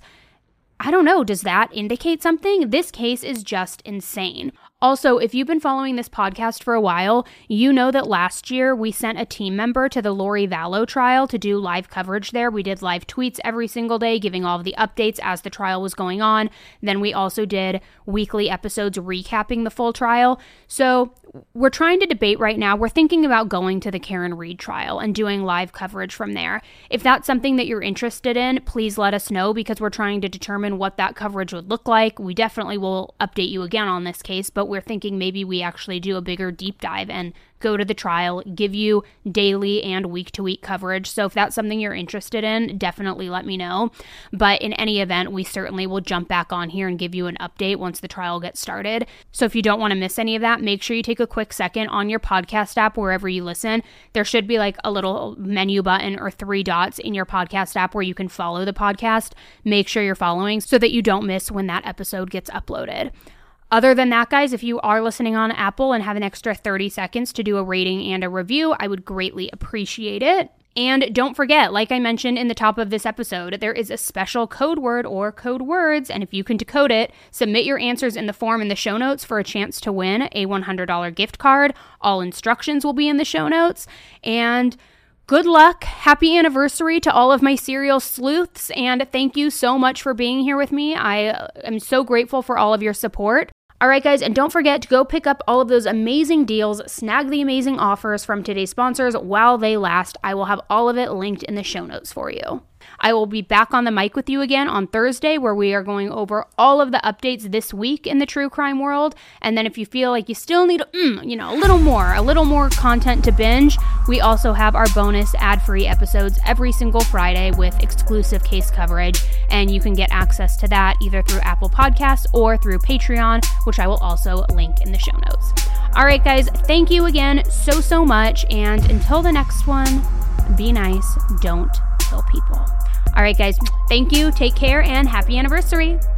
I don't know, does that indicate something? This case is just insane. Also, if you've been following this podcast for a while, you know that last year we sent a team member to the Lori Vallow trial to do live coverage there. We did live tweets every single day, giving all of the updates as the trial was going on. Then we also did weekly episodes recapping the full trial. So we're trying to debate right now. We're thinking about going to the Karen Read trial and doing live coverage from there. If that's something that you're interested in, please let us know, because we're trying to determine what that coverage would look like. We definitely will update you again on this case, but we're thinking maybe we actually do a bigger deep dive and go to the trial, give you daily and week-to-week coverage. So if that's something you're interested in, definitely let me know. But in any event, we certainly will jump back on here and give you an update once the trial gets started. So if you don't want to miss any of that, make sure you take a quick second on your podcast app, wherever you listen. There should be like a little menu button or 3 dots in your podcast app where you can follow the podcast. Make sure you're following so that you don't miss when that episode gets uploaded. Other than that, guys, if you are listening on Apple and have an extra 30 seconds to do a rating and a review, I would greatly appreciate it. And don't forget, like I mentioned in the top of this episode, there is a special code word or code words, and if you can decode it, submit your answers in the form in the show notes for a chance to win a $100 gift card. All instructions will be in the show notes. And good luck. Happy anniversary to all of my serial sleuths, and thank you so much for being here with me. I am so grateful for all of your support. All right, guys, and don't forget to go pick up all of those amazing deals, snag the amazing offers from today's sponsors while they last. I will have all of it linked in the show notes for you. I will be back on the mic with you again on Thursday, where we are going over all of the updates this week in the true crime world. And then if you feel like you still need, a little more content to binge, we also have our bonus ad-free episodes every single Friday with exclusive case coverage. And you can get access to that either through Apple Podcasts or through Patreon, which I will also link in the show notes. All right, guys, thank you again so much. And until the next one, be nice, don't kill people. All right, guys, thank you, take care, and happy anniversary.